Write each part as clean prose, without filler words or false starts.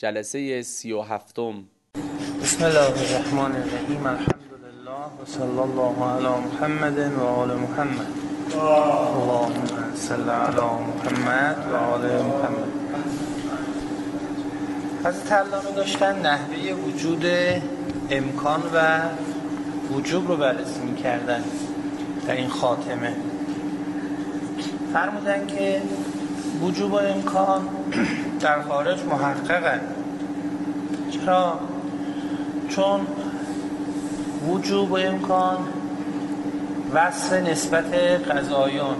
جلسه 37. بسم الله الرحمن الرحیم. الحمدلله و صلی الله علی محمد و آل محمد. اللهم صل علی محمد و آل محمد. حضرت علامه داشتن نحوه وجود امکان و وجوب رو بررسی می‌کردن در این خاتمه. فرمودن که وجوب و امکان در خارج محققن. چرا؟ چون وجوب و امکان وصف نسبت قضایان،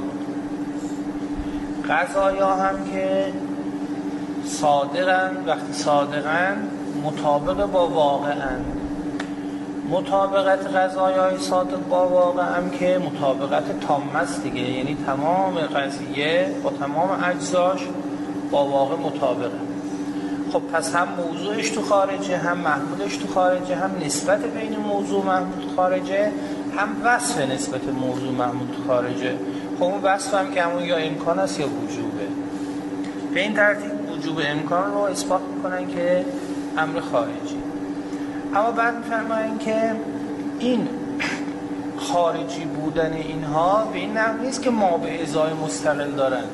قضایا هم که صادقن، وقتی صادقن مطابق با واقعن. مطابقت قضایای صادق با واقع هم که مطابقت تام است دیگه، یعنی تمام قضیه با تمام اجزاش با واقع مطابقه. خب پس هم موضوعش تو خارجه، هم محمولش تو خارجه، هم نسبت بین موضوع و محمول تو خارجه، هم وصف نسبت موضوع و محمول تو خارجه. خب اون وصف هم که همون یا امکان است یا وجوبه. به این ترتیب وجوب امکان رو اثبات میکنن که امر خارجی. اما بعد میفرمایند که این خارجی بودن اینها به این نحو نیست که ما به ازای مستقل دارن،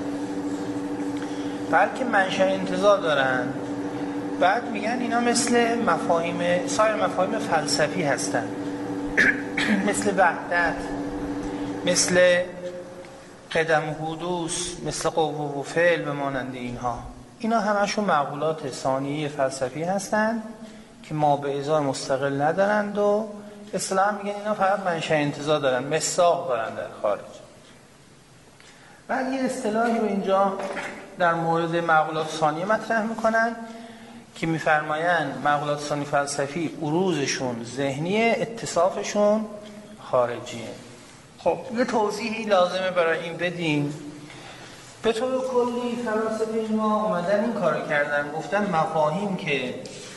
بلکه منشأ انتزاع دارن. بعد میگن اینا مثل مفاهیم سایر مفاهیم فلسفی هستن مثل وحدت، مثل قدم و حدوث، مثل قوه و فعل به مانند اینا همشون معقولات ثانیه فلسفی هستن که ما به ازای مستقل ندارند و اصطلاحاً میگن اینا فقط منشأ انتزاع دارن، مصداق دارن در خارج. بعد یه اصطلاحی رو اینجا در مورد معقولات ثانیه مطرح میکنن که میفرمایند معقولات ثانی فلسفی عروضشون ذهنیه، اتصافشون خارجیه. خب یه توضیحی لازمه برای این بدیم. به طور کلی فلاسفه ما اومدن این کارو کردن، گفتن مفاهیم که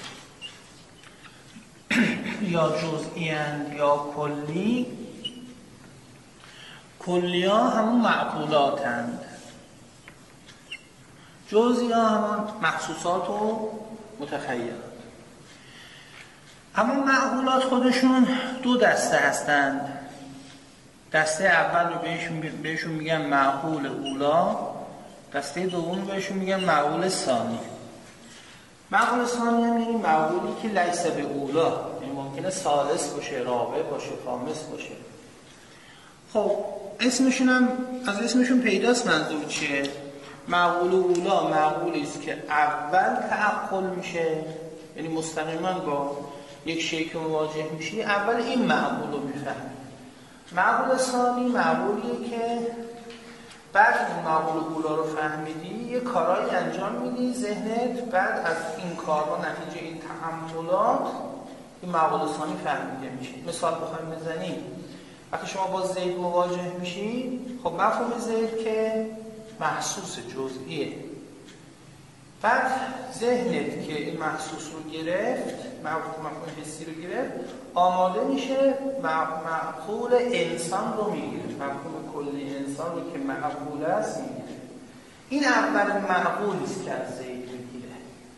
یا جزئی اند یا کلی ها همون معقولاتند، جزئی ها همون محسوسات و متخیلات. اما معقولات خودشون دو دسته هستند. دسته اول رو بهشون میگن معقول اولا، دسته دوم رو بهشون میگن معقول ثانی. معقول ثانی هم یعنی معقولی که لیس به اولا، یعنی ممکنه ثالث باشه، رابع باشه، خامس باشه. خب اسمشون هم از اسمشون پیداست منظور چیه. معقول اولا معقولی است که اول تعقل میشه، یعنی مستقیما با یک شیء که مواجه میشی اول این معقول رو میفهمی. معقول ثانی معقولیه که بعد این معقول اولا رو فهمیدی یه کارایی انجام میدی ذهنت، بعد از این کارها نتیجه این تأملات این معقول ثانی فهمیده میشه. مثال بخوایم بزنیم، وقتی شما با زید مواجه میشی، خب مفهوم زید که محسوس جزئیه، بعد ذهنت که این محسوس رو گرفت، مفهوم حسی رو گرفت، آماده میشه معقول انسان رو میگیره، مفهوم کلی انسان رو که معقول است میگیره. این اولین معقولی است که از زید میگیره.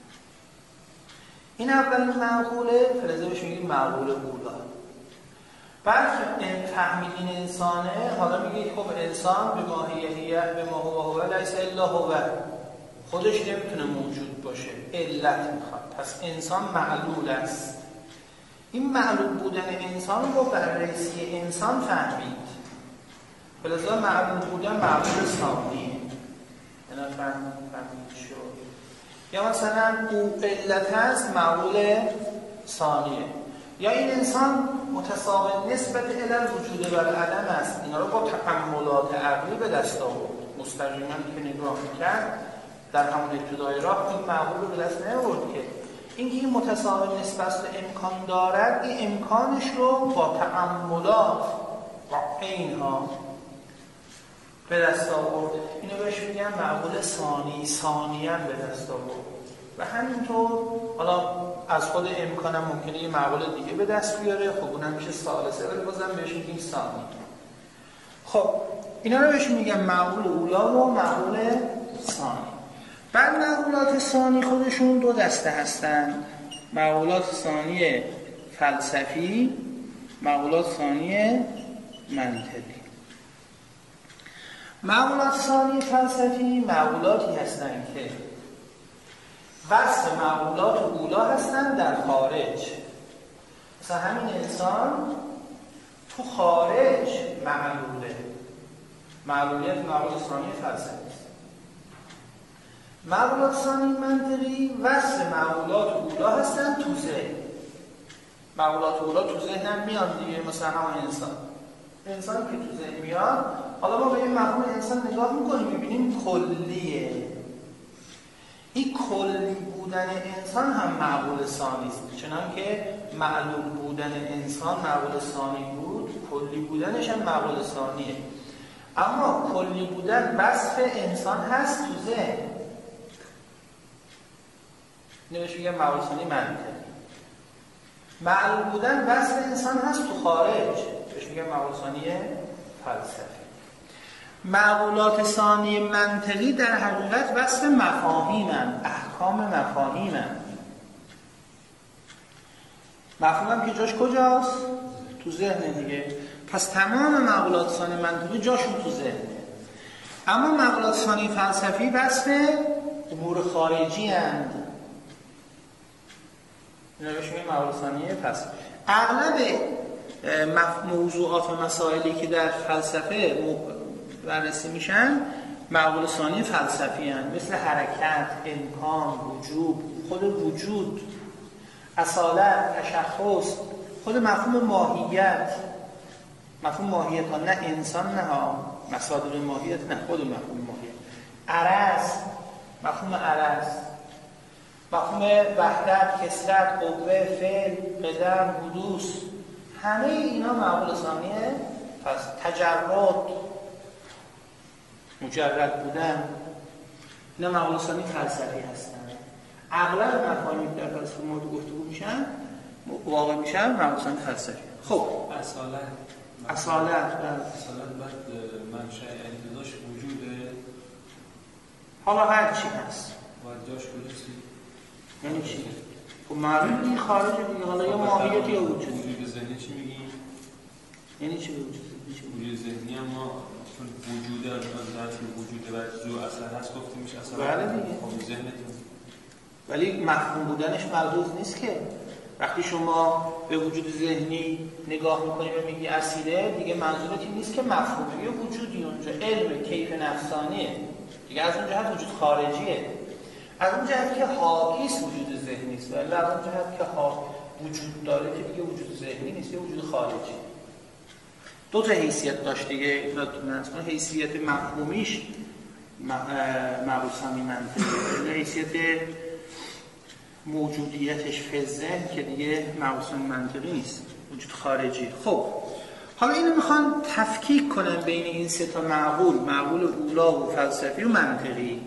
این اولین معقوله فلزه بهش میگیم معقول اولا. بعد فهمیدین انسانه، حالا میگید خب انسان به ما هو لیس الا هو، خودش نمیتونه موجود باشه، علت میخواد، پس انسان معلول است. این معلول بودن انسان رو بررسی انسان فهمید، بلذا معلول بودن معلول ثانیه، اینا فهمید شد. یا مثلا او علت هست معلول ثانیه، یا این انسان متساوی نسبت علل وجود بر عدم است. اینا رو با تأملات عقلی به دست آورد. مستقیما که نگاه می‌کرد در همون ابتدای راه این معقول رو به دست نیاورد که اینکه این متساوی نسبت به امکان دارد، این امکانش رو با تأملات با اینها به دست آورد. اینو بهش میگن معقول ثانیاً به دست آورد. و همینطور حالا از خود امکانم ممکنه یه معقول دیگه به دست بیاره، خب اونم میشه ثالثه، ولی بازم بهش میگیم ثانی. خب اینا رو بهش میگن معقول اولا و معقول ثانی. بعد معقولات ثانی خودشون دو دسته هستن، معقولات ثانی فلسفی، معقولات ثانی منطقی. معقولات ثانی فلسفی معقولاتی هستند که وصف معقولات اولا هستند در خارج. مثلا همین انسان تو خارج معلوله، معلولیت معقولات ثانی فلسفی است. معقولات ثانی منطقی وصف معقولات اولا هستند تو ذهن. معقولات اولا تو ذهن هم میاد دیگه، مثلا همین انسان که تو ذهن میاد، حالا ما به این مفهوم انسان نگاه میکنیم میبینیم کلیه. این کلی بودن انسان هم معقول ثانی است، چنانکه معلول بودن انسان معقول ثانی بود، کلی بودنش هم معقول ثانیه. اما کلی بودن وصف انسان هست تو ذهن، نمیشه بگم معقول ثانی منطقی. معلول بودن وصف انسان هست تو خارج، بهش میگن معقول ثانی فلسفی. معقولات ثانی منطقی در حقیقت وصف مفاهیمن، احکام مفاهیمن. مفهومم که جاش کجاست؟ تو ذهن دیگه. پس تمام معقولات ثانی منطقی جاشون تو ذهنه. اما معقولات ثانی فلسفی وصف امور خارجی اند. اینا بهش میگن معقولات ثانی فلسفی. اغلب موضوعات و مسائلی که در فلسفه بررسی میشن معقول ثانی فلسفی هستند، مثل حرکت، امکان، وجوب، خود وجود، اصالت، تشخص، خود مفهوم ماهیت. مفهوم ماهیت ها، نه انسان، نه مصادر ماهیت، نه خود مفهوم ماهیت. عرض، مفهوم عرض، مفهوم وحدت، کثرت، قوه، فعل، قدم، حدوث، همه اینا معقول ثانیه. پس تجرد، مجرد بودن، اینا معقول ثانی فلسفی هستن. اغلب مفاهیمی که در فلسفه مورد گفتگو میشن واقع میشن معقول ثانی فلسفی. خب اصالت بعد منشأ انتظاش وجوده، حالا هر چی هست باید جاش کجاست؟ یعنی چی؟ خب معلومه این خارجه دیگه، حالا یا ماهیت یا وجود. وجود ذهنی چی میگی؟ یعنی چی وجود ذهنی؟ اما چون وجود از وجود و جو اصلا هست گفته میشه اصلا. بله دیگه. خب ذهنتون، ولی مفهوم بودنش ملحوظ نیست که. وقتی شما به وجود ذهنی نگاه میکنی و میگی اصیله، دیگه منظورت این نیست که مفهومه، یه وجودی اونجا، علم کیف نفسانیه دیگه. از اون جهت وجود خارجیه، از اون جهت که حاکیست وجود ذهنی است، ولی از اون جهت که وجود داره که دیگه وجود ذهنی نیست، یه وجود خارجی. دو تا حیثیت داشت دیگه. اون حیثیت مفهومیش معقول ثانی منطقی، حیثیت موجودیتش فی ذهن که دیگه معقول ثانی منطقی نیست، وجود خارجی. خب حالا اینو میخوان تفکیک کنن بین این سه تا معقول اولا و فلسفی و منطقی.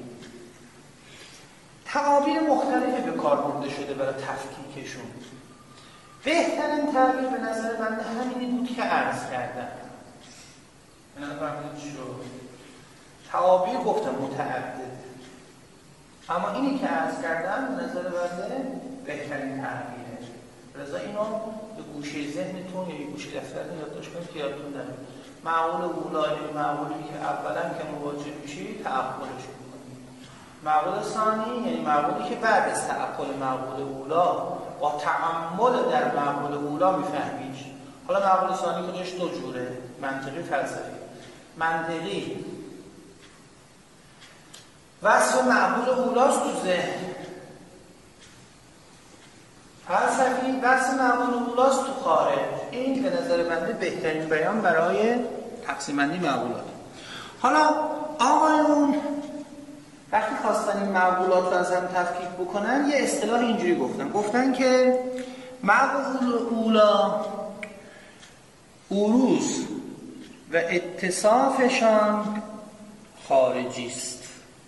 تعابیر مختلفی به کار برده شده برای تفکیکشون. بهترین تعبیر به نظر من همینی بود که عرض کردم. به نظر من چی شد؟ تعابیر گفتم متعدد، اما اینی که عرض کردم به نظر بنده بهترین تعبیره. رضا اینو به گوشه ذهنتون یا گوشه دفترتون یادداشت کنید که یادتون نره. معقول اولا یعنی معقولی که اولا که مواجه میشی تعقلش میکنی. معقول ثانی یعنی معقولی که بعد از تعقل معقول اولا با تأمل در معقول اولا میفهمیش. حالا معقول ثانی خودش دو جوره، منطقی، فلسفی. منطقی وصف معقول اولاست تو ذهن، فلسفی وصف معقول اولاست تو خارج. این به نظر بنده بهترین بیان برای تقسیم بندی معقولات. حالا آقایون وقتی خواستن این معقولات رو از هم تفکیک بکنن، یه اصطلاح اینجوری گفتن که معقول اولا عروض و اتصافشان خارجی است.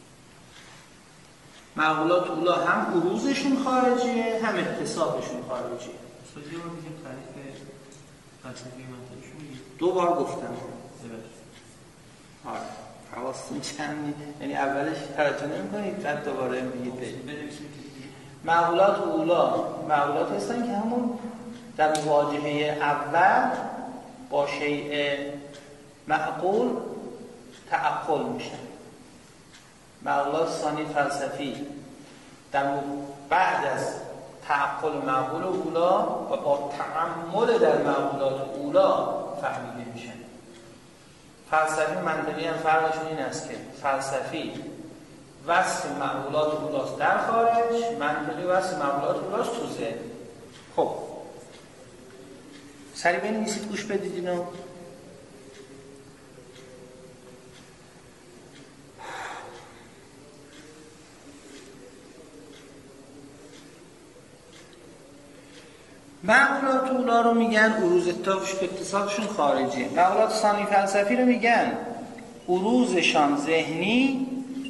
معقولات اولا هم عروضشون خارجیه، هم اتصافشون خارجیه. استاد یه بار میگیم تعریف فلسفی منطقیشون میگیم. دو بار گفتم. آره. حواستون چند یعنی اولش توجه نمی‌کنید بعد دوباره میگید معقولات اولا معقولات هستن که همون در مواجهه اول با شیء معقول تعقل میشن. معقولات ثانی فلسفی بعد از تعقل معقول اولا و با تأمل در معقولات اولا فهمیده میشن. فلسفی منطقی هم فرقشون این است که فلسفی وصف معقولات اولاست در خارج، منطقی وصف معقولات اولاست تو ذهن. خب سریع بنویسید گوش بدید اینو. معقولات اولا رو میگن عروض اتصافشون خارجی. معقولات ثانی فلسفی رو میگن عروضشان ذهنی،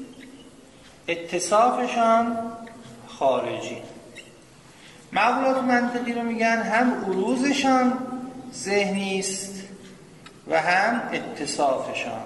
اتصافشان خارجی. معقولات منطقی رو میگن هم عروضشان ذهنی است و هم اتصافشان.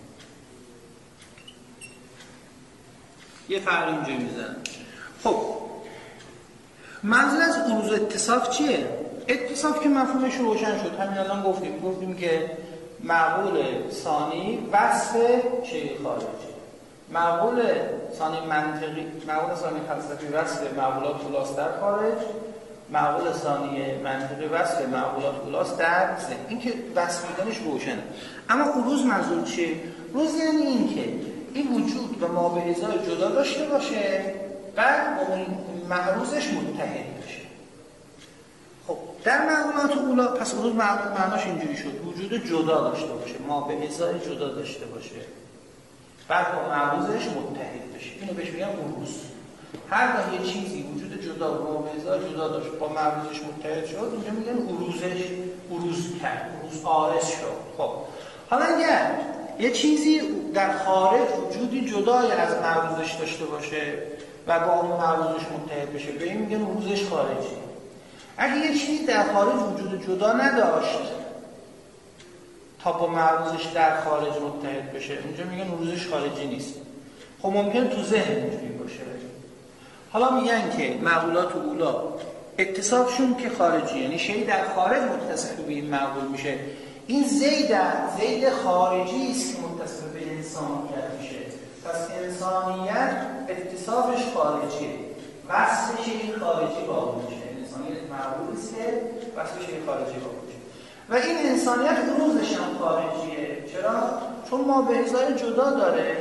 یه فرق اینجا میزنن. خب منظور از عروض اتصاف چیه؟ اتصاف که مفهومش روشن شد، همین الان گفتیم که معقول ثانی وصف شیء خارجی، معقول ثانی منطقی، معقول ثانی فلسفی وصف معقولات اولاست در خارج، معقول ثانی منطقی وصف معقولات اولاست در ذهن. این که وصف میدنش روشنه. اما عروض منظور چیه؟ عروض یعنی این که این وجود و ما به ازای جدا داشته باشه، بعد با اون معروضش متحد بشه. خب در معقولات اولا پس عروض معناش اینجوری شد، وجود جدا داشته باشه، ما به ازای جدا داشته باشه، بعد با معروضش متحد بشه. اینو بهش میگن عروض. هر وقت یه چیزی وجود جدا و ما به ازای جدا داشت با معروضش متحد شد، اینجا میگن عروض کرد، عروض عارض شد. خب حالا اگر یه چیزی در خارج وجودی جدای از معروضش داشته باشه و با اون معروضش متحد بشه، به این میگن عروضش خارجی. اگه یه چیزی در خارج وجود جدا نداشت تا با معروضش در خارج متحد بشه، اونجا میگن عروضش خارجی نیست. خب ممکن تو ذهن اینجوری باشه. حالا میگن که معقولات اولا اتصافشون که خارجی، یعنی شیء در خارج متصف به این معقول میشه. این زید خارجی است که متصف به انسان میشه. پس انسانیت اتصافش خارجیه، وصف شیء خارجی با اون میشه. انسانیت معقول است که وصف شیء خارجی با اون میشه. و این انسانیت عروضش هم خارجیه. چرا؟ چون ما به ازای جدا داره.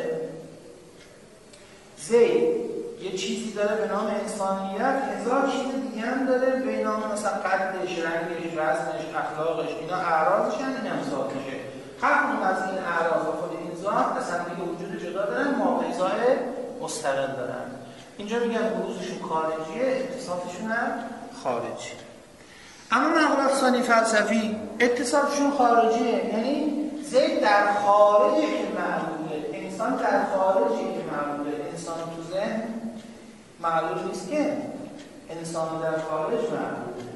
زید یه چیزی داره به نام انسانیت، هزار چیز دیگه هم داره به نام مثلا قدش، رنگش، وزنش، اخلاقش، اینا اعراضش هم این هم ذاتشه. هر کدوم از این اعراض و خود این ذات اصلا دیگه وجود جدا دارن، ماقیزای مستقل دارن. اینجا میگن عروضشون خارجیه، اتصافشون هم خارجی. اما معقولات ثانی فلسفی اتصافشون خارجیه، یعنی زید در خارجی که معلومه، انسان در خارجی که معلومه. انسان تو ذهن معلوم نیست که انسان در خارج معلومه.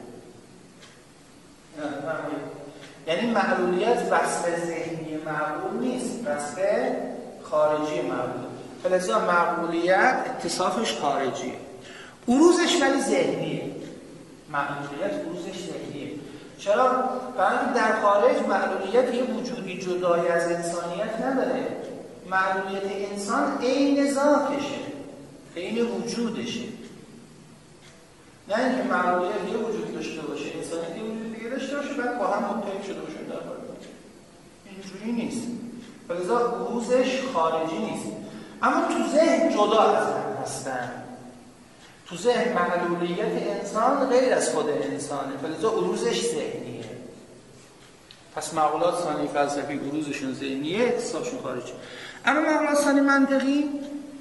یعنی معلولیت وصف ذهنی معقول نیست، وصف خارجی معقول. فلذا معقولیت اتصافش خارجیه، عروضش ولی ذهنیه. معلولیت عروضش ذهنیه. چرا؟ برای در خارج معلولیت یه وجودی جدای از انسانیت نداره. معلولیت انسان عین ذاتشه، عین وجودشه. نه اینکه معلولیت یه وجود داشته باشه، انسانیت یه وجود دیگه داشته باشه، بعد با هم متحد شده باشه در خارج. اینجوری نیست. فلذا عروضش خارجی نیست. اما تو ذهن جدا از هم هستن. تو ذهن معلولیت انسان غیر از خود انسانه، فلذا عروضش ذهنیه. پس معقولات ثانی فلسفی عروضشون ذهنیه، اتصافشون خارجی. اما معقولات ثانی منطقی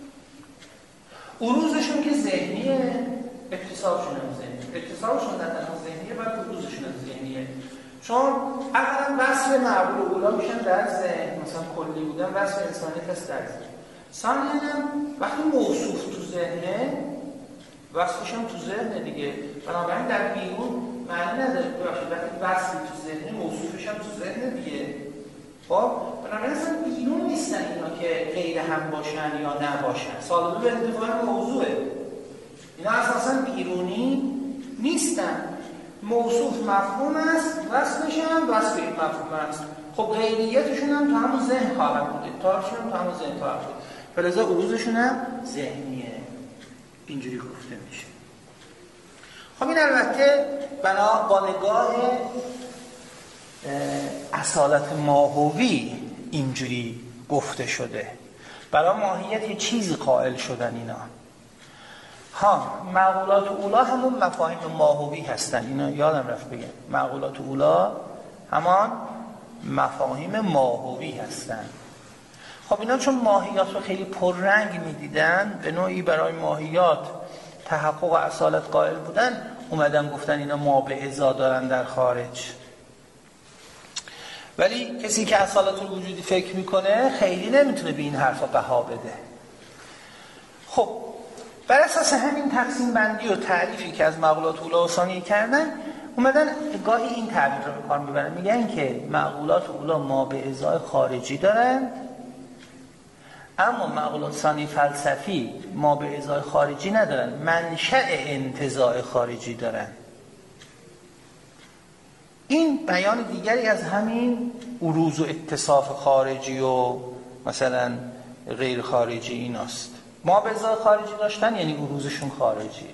عروضشون که ذهنیه، اتصافشون هم ذهنیه. اتصافشون نه تنها ذهنیه، بلکه عروضشون هم ذهنیه. چون اولا وصف معقول اولا میشن در ذهن، مثلا کلی بودن وصف انسانیت هست در ذهن. ثانیاً وقتی موصوف تو ذهنه، وصفش هم تو ذهنه دیگه، بنابراین در بیرون معنی نداره. وقتی وصفی تو ذهنه، موصوفش هم تو ذهنه دیگه. خب بنابراین اصلا بیرون نیستن اینا که غیر هم باشن یا نباشن. سالبه به انتفاع موضوعه. اینا اساسا بیرونی نیستن. موصوف مفهوم است، وصفش هم وصف این مفهوم است. خب غیریتشون هم تا همون ذهن خواهد بود، اتحادشون هم تا همون ذهن خواهد بود. فلذا عروضشون هم ذهنیه. اینجوری گفته میشه. خب این البته بنا با نگاه اصالت ماهوی اینجوری گفته شده. برای ماهیت یه چیزی قائل شدن اینا. معقولات اولا همون مفاهیم ماهوی هستن. اینا یادم رفت بگم. معقولات اولا همان مفاهیم ماهوی هستن. خب اینا چون ماهیات رو خیلی پررنگ میدیدن، به نوعی برای ماهیات تحقق اصالت قائل بودن، اومدن گفتن اینا ما به ازا دارن در خارج. ولی کسی که اصالت الوجودی فکر میکنه خیلی نمیتونه به این حرفا بها بده. خب بر اساس همین تقسیم بندی و تعریفی که از معقولات اولا و ثانیه کردن، اومدن گاهی این تعبیر رو به کار میبرن، میگن که معقولات اولا ما به ازای خارجی دارن، اما معقولات ثانی فلسفی ما به ازای خارجی ندارن، منشأ انتزاع خارجی دارن. این بیان دیگری از همین عروض و اتصاف خارجی و مثلا غیر خارجی ایناست. ما به ازای خارجی داشتن یعنی عروضشون خارجیه.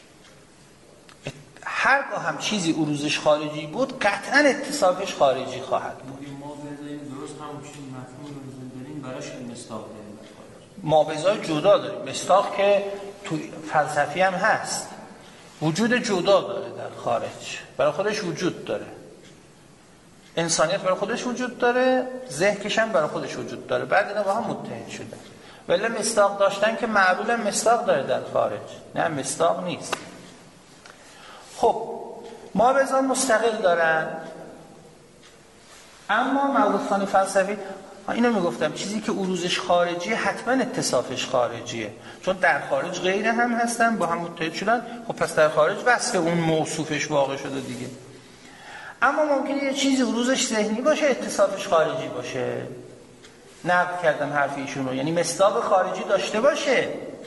هرگاه هم چیزی عروضش خارجی بود قطعا اتصافش خارجی خواهد بود. ما به ازای درست همون چیزی مفهوم رو داریم، براش مصداق داریم. ما به ازای جدا داریم. مصداق که تو فلسفی هم هست. وجود جدا داره در خارج. برای خودش وجود داره. انسانیت برای خودش وجود داره، ذهنش هم برای خودش وجود داره. بعد اینا با هم متحد شدن. ولی مصداق داشتن که معلول مصداق داره در خارج. نه مصداق نیست. خب ما به ازای مستقل دارن، اما معقولات ثانی فلسفی اینو میگفتم چیزی که عروضش خارجیه حتما اتصافش خارجیه، چون در خارج غیر هم هستن با هم متحد شدن. خب پس در خارج وصف اون موصوفش واقع شده دیگه. اما ممکنه یه چیزی عروضش ذهنی باشه اتصافش خارجی باشه. نقد کردم حرف ایشون رو، یعنی مصداق خارجی داشته باشه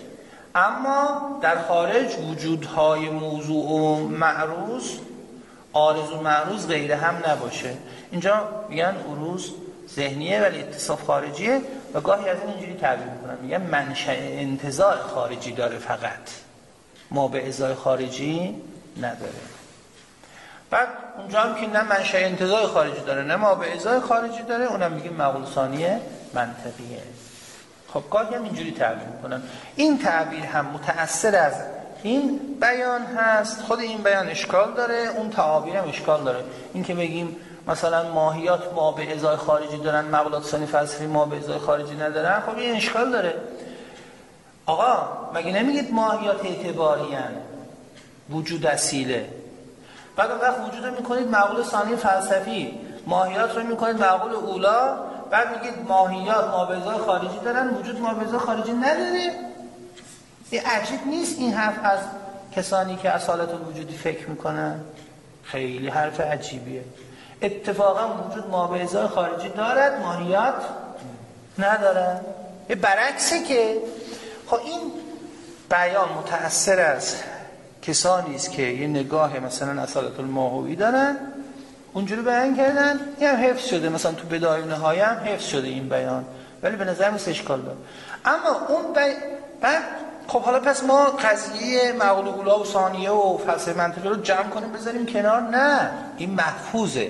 اما در خارج وجودهای موضوع و معروض، عارض و معروض غیر هم نباشه. اینجا میگن عروض ذهنیه ولی اتصاف خارجیه و گاهی از اینجوری تعبیر میکنن، میگن منشأ انتزاع خارجی داره، فقط ما به ازای خارجی نداره. بعد اونجا هم که نه منشأ انتزاع خارجی داره نه ما به ازای خارجی داره، اونم میگه معقول ثانیه منطقیه. خب گاهی هم اینجوری تعبیر میکنن. این تعبیر هم متأثر از این بیان هست. خود این بیان اشکال داره، اون تعابیر هم اشکال داره. این که بگیم مثلا ماهیات ما به ازای خارجی دارن، معقولات ثانی فلسفی ما به ازای خارجی ندارن، خب این اشکال داره. آقا مگه نمیگید ماهیات اعتباری هن؟ وجود اصیله. بعد وقت وجود رو میکنید معقول ثانی فلسفی، ماهیات رو میکنید معقول اولا، بعد میگید ماهیات ما به ازای خارجی دارن، وجود ما به ازای خارجی نداره. این عجیب نیست این حرف از کسانی که اصالت الوجودی فکر میکنن؟ خیلی حرف عجیبیه. اتفاقا وجود ما به ازای خارجی دارد، ماهیات ندارد. به برعکسه که خب این بیان متأثر از کسانی است که یه نگاه مثلا اصالت الماهوی دارن، اونجوری بیان کردن، این هم حفظ شده، مثلا تو بدایه و نهایه هم حفظ شده این بیان، ولی به نظر میاد اشکال داره. اما اون بعد خب حالا پس ما قضیه معقول اولا و ثانیه و فلسفه منطقی رو جمع کنیم بذاریم کنار؟ نه، این محفوظه.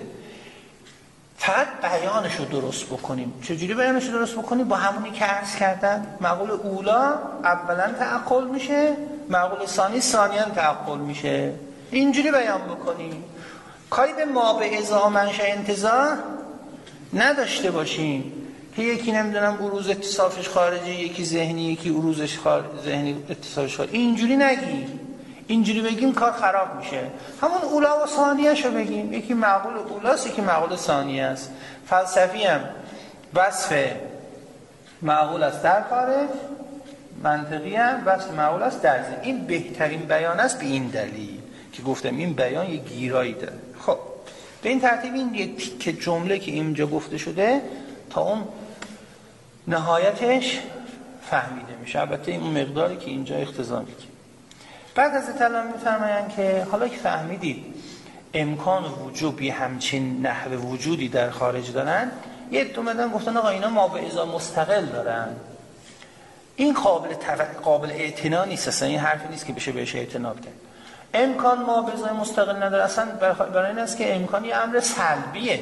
فقط بیانش رو درست بکنیم. چجوری بیانش رو درست بکنیم؟ با همونی که عرض کردن. معقول اولا اولا تعقل میشه، معقول ثانی ثانیاً تعقل میشه. اینجوری بیان بکنیم. کاری به ما به ازا منشأ انتزاع نداشته باشیم که یکی نمیدونم عروض اتصافش خارجی، یکی ذهنی، یکی عروضش ذهنی اتصافش خارجی. اینجوری نگیم. اینجوری بگیم کار خراب میشه. همون اولا و ثانیه شو بگیم. یکی معقول اولاست، یکی معقول ثانیه است. فلسفی هم وصف معقول است در خارج، منطقی هم وصف معقول است در ذهن. این بهترین بیان است به این دلیل که گفتم این بیان یه گیرایی داره. خب به این ترتیب این یک تیکه جمله که اینجا گفته شده تا اون نهایتش فهمیده میشه. البته این مقداری که اینجا اختزام میکنه. بعد از اطلاع میفرمایند که حالا که فهمیدید امکان وجوبی همچین نحو وجودی در خارج دارن، یه دومدن گفتن آقا اینا ما به ازا مستقل دارن، این قابل اعتنا نیست، اصلا این حرفی نیست که بشه بهش اعتنا کرد. امکان ما به ازای مستقل نداره، اصلا برای این است که امکان یه امر سلبیه،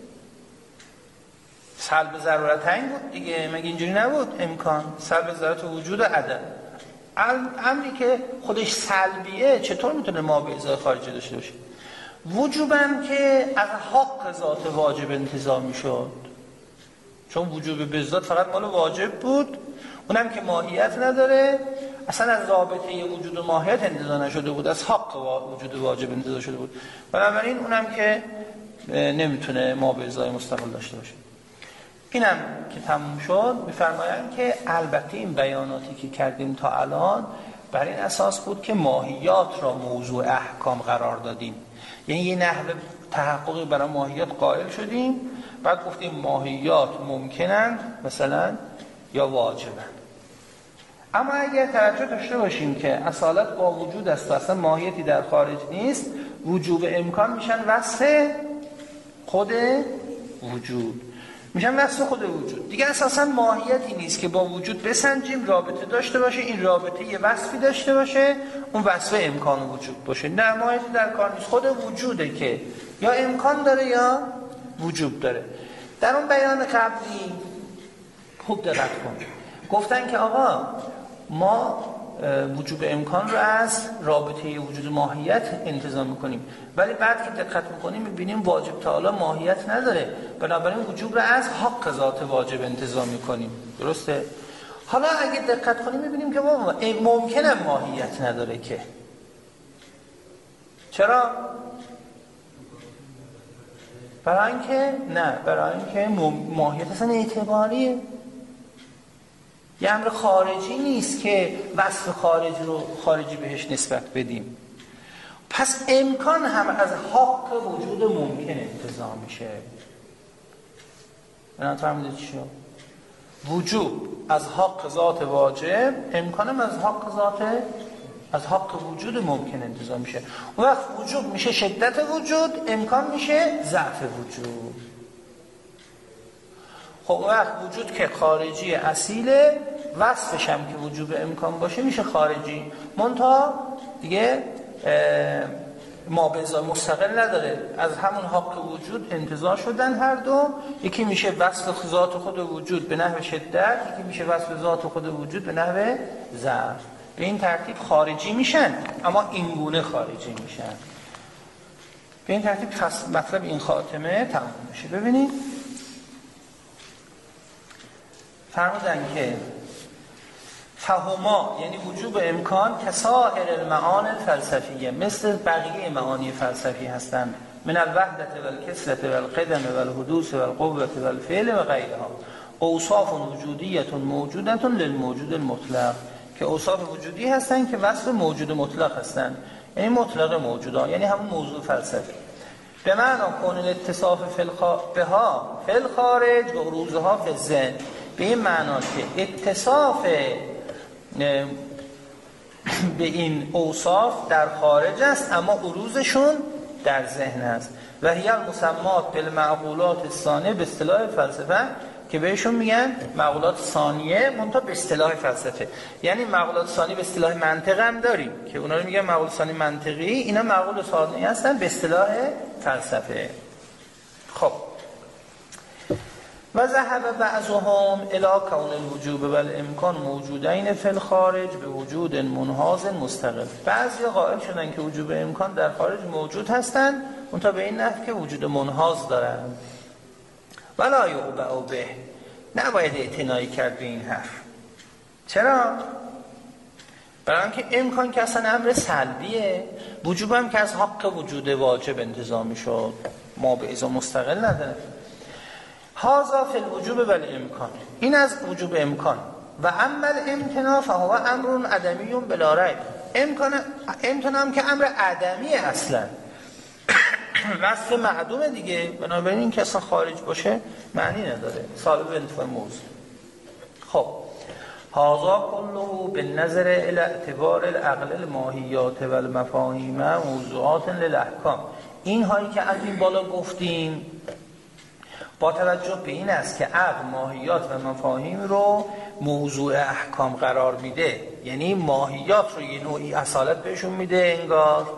سلب ضرورتین بود دیگه، مگه اینجوری نبود؟ امکان سلب ضرورت وجود و عدم، امری که خودش سلبیه چطور میتونه ما به ازای خارجی داشته باشه؟ وجوبم که از حق ذات واجب انتزاع میشد، چون وجوب به ذات فقط مال واجب بود، اونم که ماهیت نداره، اصلا از رابطه وجود و ماهیت انتزاع نشده بود، از حق وجود واجب انتزاع شده بود، بنابراین اونم که نمیتونه ما به ازای مستقل داشته باشه. اینم که تموم شد میفرمایند که البته این بیاناتی که کردیم تا الان بر این اساس بود که ماهیات را موضوع احکام قرار دادیم، یعنی یه نحو تحققی برای ماهیات قائل شدیم، بعد گفتیم ماهیات ممکنن مثلا یا واجبن. اما اگر توجه داشته باشیم که اصالت با وجود است و اصلا ماهیتی در خارج نیست، وجوب امکان میشن وصف خود وجود، میشن وصف خود وجود دیگه، اساسا ماهیتی نیست که با وجود بسنجیم رابطه داشته باشه، این رابطه یه وصفی داشته باشه، اون وصف امکان وجود باشه. نه، ماهیتی در کار نیست، خود وجوده که یا امکان داره یا وجود داره. در اون بیان قبلی خوب دقت کن، گفتن که آقا ما وجوب امکان رو از رابطه وجود ماهیت انتزاع میکنیم، ولی بعد که دقت میکنیم میبینیم واجب تعالی ماهیت نداره، بنابراین وجوب رو از حق ذات واجب انتزاع میکنیم. درسته؟ حالا اگه دقت کنیم میبینیم که ممکنه ماهیت نداره. که چرا؟ برای اینکه ماهیت اصلا اعتباریه، یه امر خارجی نیست که وصف خارجی بهش نسبت بدیم. پس امکان هم از حق وجود ممکن انتزاع میشه. بنابراین فهمیدید چی شد؟ وجوب از حق ذات واجب، امکان هم از حق وجود ممکن انتزاع میشه. اون وقت وجوب میشه شدت وجود، امکان میشه ضعف وجود. خب اون وقت وجود که خارجی اصیله، وصفش هم که وجوب امکان باشه میشه خارجی، منتها دیگه ما به ازای مستقل نداره، از همون حق وجود انتزاع شدن هر دو، یکی میشه وصف ذات خود وجود به نحو شدت، یکی میشه وصف ذات خود وجود به نحو ضعف. به این ترتیب خارجی میشن، اما این گونه خارجی میشن. به این ترتیب مطلب این خاتمه تمام میشه. ببینید فرمودن که فهما یعنی وجوب امکان کسائر المعانی الفلسفیه، مثل بقیه معانی فلسفی هستند، من الوحدت و الکسرت و القدم و الحدوث و القوت و الفعل و غیرها، اوصاف وجودیت موجودت للموجود المطلق، که اوصاف وجودی هستند که وصف موجود مطلق هستند، یعنی مطلق موجودا، یعنی همون موضوع فلسفی. به معنی کون الاتصاف بها فی الخارج و عروضها فی الذهن، به این معنا که اتصاف به این اوصاف در خارج است، اما عروضشون در ذهن است. و هی المسمات بالمعقولات الثانیه به اصطلاح فلسفه، که بهشون میگن معقولات ثانیه منتها به اصطلاح فلسفه. یعنی معقولات ثانیه به اصطلاح منطق هم داریم که اونا رو میگن معقولات ثانیه منطقی، اینا معقول ثانیه هستن به اصطلاح فلسفه. خب و ذهب بعضهم الی کون الوجوب و الامکان موجودین فی الخارج به وجود منحاز مستقل. بعضی قائل شدن که وجوب امکان در خارج موجود هستند، منتها به این نحو که وجود منحاز دارند. ولا یعبأ به، نباید اعتنایی کرد به این حرف. چرا؟ برای اینکه امکان که اصلا امر سلبیه، وجوب هم که از حق وجود واجب انتزاع میشد، ما به ازا مستقل نداره. هذا فی الوجوب و الامکان، این از وجوب امکان. و اما الامتناع فهو امر عدمی بلا ریب، امکان هم که امر عدمی اصلا، وصف معدومه دیگه، بنابراین این که اصلا خارج باشه معنی نداره، صاحب انتفاع موضوع. خب هذا كله بالنظر الى اعتبار العقل الماهیات و المفاهیم موضوعات للاحکام. این هایی که از این بالا گفتیم با توجه به این است که عقل ماهیات و مفاهیم رو موضوع احکام قرار میده، یعنی ماهیات رو یه نوعی اصالت بهشون میده، انگار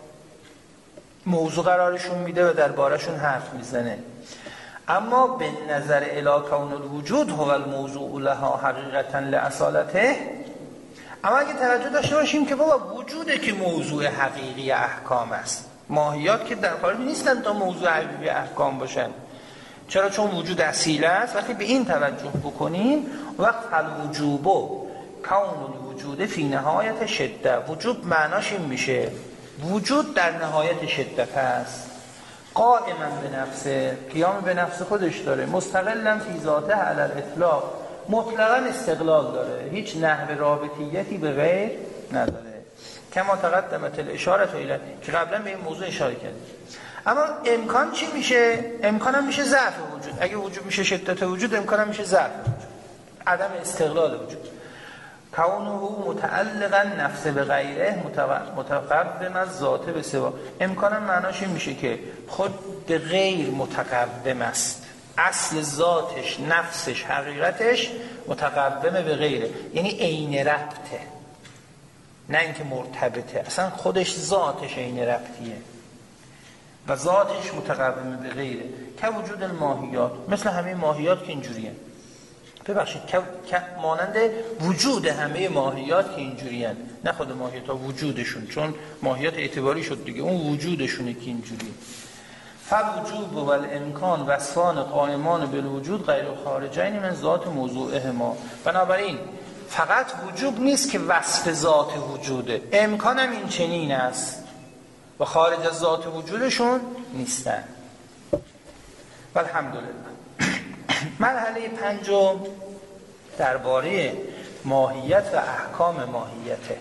موضوع قرارشون میده و دربارشون حرف میزنه. اما به نظر الی کون الوجود هو الموضوع لها حقیقتا لاصالته، اما اگه توجه داشته باشیم که بابا وجوده که موضوع حقیقی احکام است، ماهیات که در خارج نیستن تا موضوع حقیقی احکام باشن. چرا؟ چون وجود اصیل است. وقتی به این توجه بکنیم وقت الوجوب کون الوجود فی نهایت شده، وجوب معناش این میشه وجود در نهایت شدت است، قائما به نفسه، قیام به نفس خودش داره، مستقلا فی ذاته علی الاطلاق، مطلقا استقلال داره، هیچ نحو رابطیتی به غیر نداره، کما تقدمت الاشاره الیه که قبلا به این موضوع اشاره کردیم. اما امکان چی میشه؟ امکان هم میشه ضعف وجود. اگه وجود میشه شدت وجود، امکان هم میشه ضعف وجود، عدم استقلال وجود. کونه متعلقا نفس به غیره متقدم از ذاته به سوا. امکان هم معناش این میشه که خود به غیر متقدم است، اصل ذاتش، نفسش، حقیقتش متقدم به غیره، یعنی عین ربطه، نه اینکه مرتبطه، اصلا خودش ذاتش عین ربطیه و ذاتش متقدم به غیره. که وجود الماهیات، مثل همه ماهیات که اینجوریه، ببخشید مانند وجود همه ماهیات که اینجوریه، نه خود ماهیات ها، وجودشون، چون ماهیات اعتباری شد دیگه، اون وجودشونه که اینجوریه. فوجوب و الامکان وصفان قائمان بالوجود غیر خارجین من ذات موضوعهما. بنابراین فقط وجوب نیست که وصف ذات وجوده، امکان هم این چنین است و خارج از ذات وجودشون نیستن. والحمدلله. مرحله پنجم درباره ماهیت و احکام ماهیته.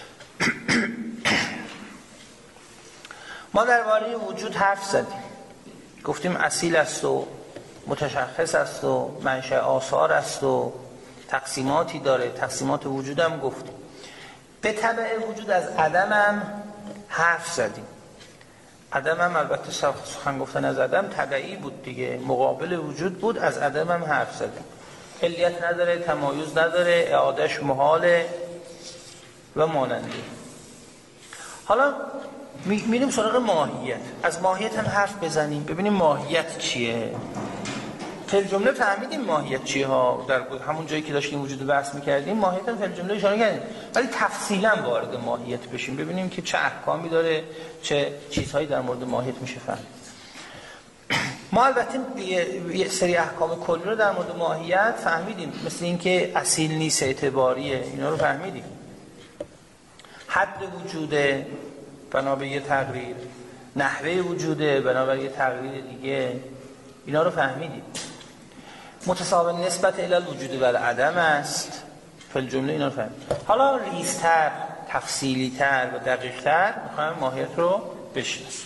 ما درباره وجود حرف زدیم، گفتیم اصیل است و متشخص است و منشأ آثار است و تقسیماتی داره، تقسیمات وجود هم گفتیم. به تبع وجود از عدم هم حرف زدیم. عدم هم البته سخن گفتن از عدم تبعی بود دیگه، مقابل وجود بود، از عدم هم حرف زدیم. علیت نداره، تمایز نداره، اعادهش محاله و ماننده. حالا میریم سراغ ماهیت. از ماهیت هم حرف بزنیم، ببینیم ماهیت چیه. فی جمله فهمیدیم ماهیت چیه ها، در همون جایی که داشتیم وجود بحث میکردیم ماهیت هم فی جمله اشاره کردیم، ولی تفصیلا وارد ماهیت بشیم، ببینیم که چه احکامی داره، چه چیزهایی در مورد ماهیت میشه فهمید. ما البته یه سری احکام کلی رو در مورد ماهیت فهمیدیم، مثل اینکه اصیل نیست، اعتباریه، اینا رو فهمیدیم. حد وجوده بنا به یه تقریر، نحوه وجوده بنا به یه تقریر دیگه، اینا رو فهمیدیم. متساوی نسبت الی الوجود و العدم است، فی الجمله اینا رو فهمیدیم. حالا ریزتر، تفصیلی‌تر و دقیق‌تر می‌خوایم ماهیت رو بشناسیم.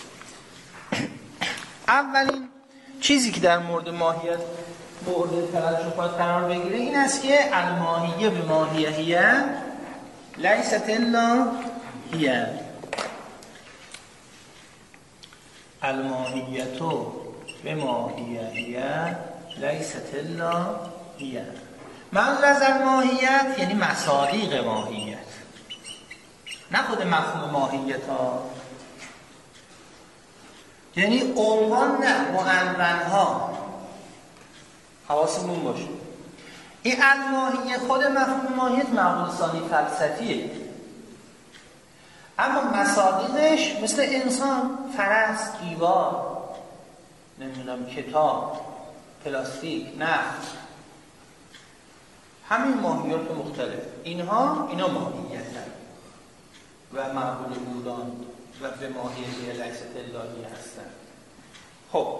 اولین چیزی که در مورد ماهیت مورد توجه باید قرار بگیره این است که الماهیه به ماهیه لیست الا هیه. الماهیتو به ماهیه لیست الا هیه. منظور از الماهیت یعنی مصادیق ماهیت، نه خود مفهوم ماهیت ها، یعنی عنوان نه، معنون ها. حواسمون باشه این الماهیه، خود مفهوم ماهیت معقول ثانی فلسفیه، اما مصادیقش مثل انسان، فرس، دیوار، نمیدونم کتاب، پلاستیک، نفت، همین ماهیات مختلف، اینا ماهیت و معقول بودن و به ماهیت لیست الهی هستن. خب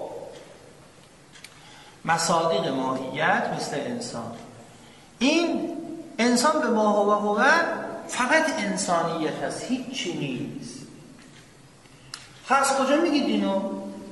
مصادیق ماهیت مثل انسان، این انسان به ما هو فقط انسانیت هست، هیچ چی نیست. از کجا میگید اینو؟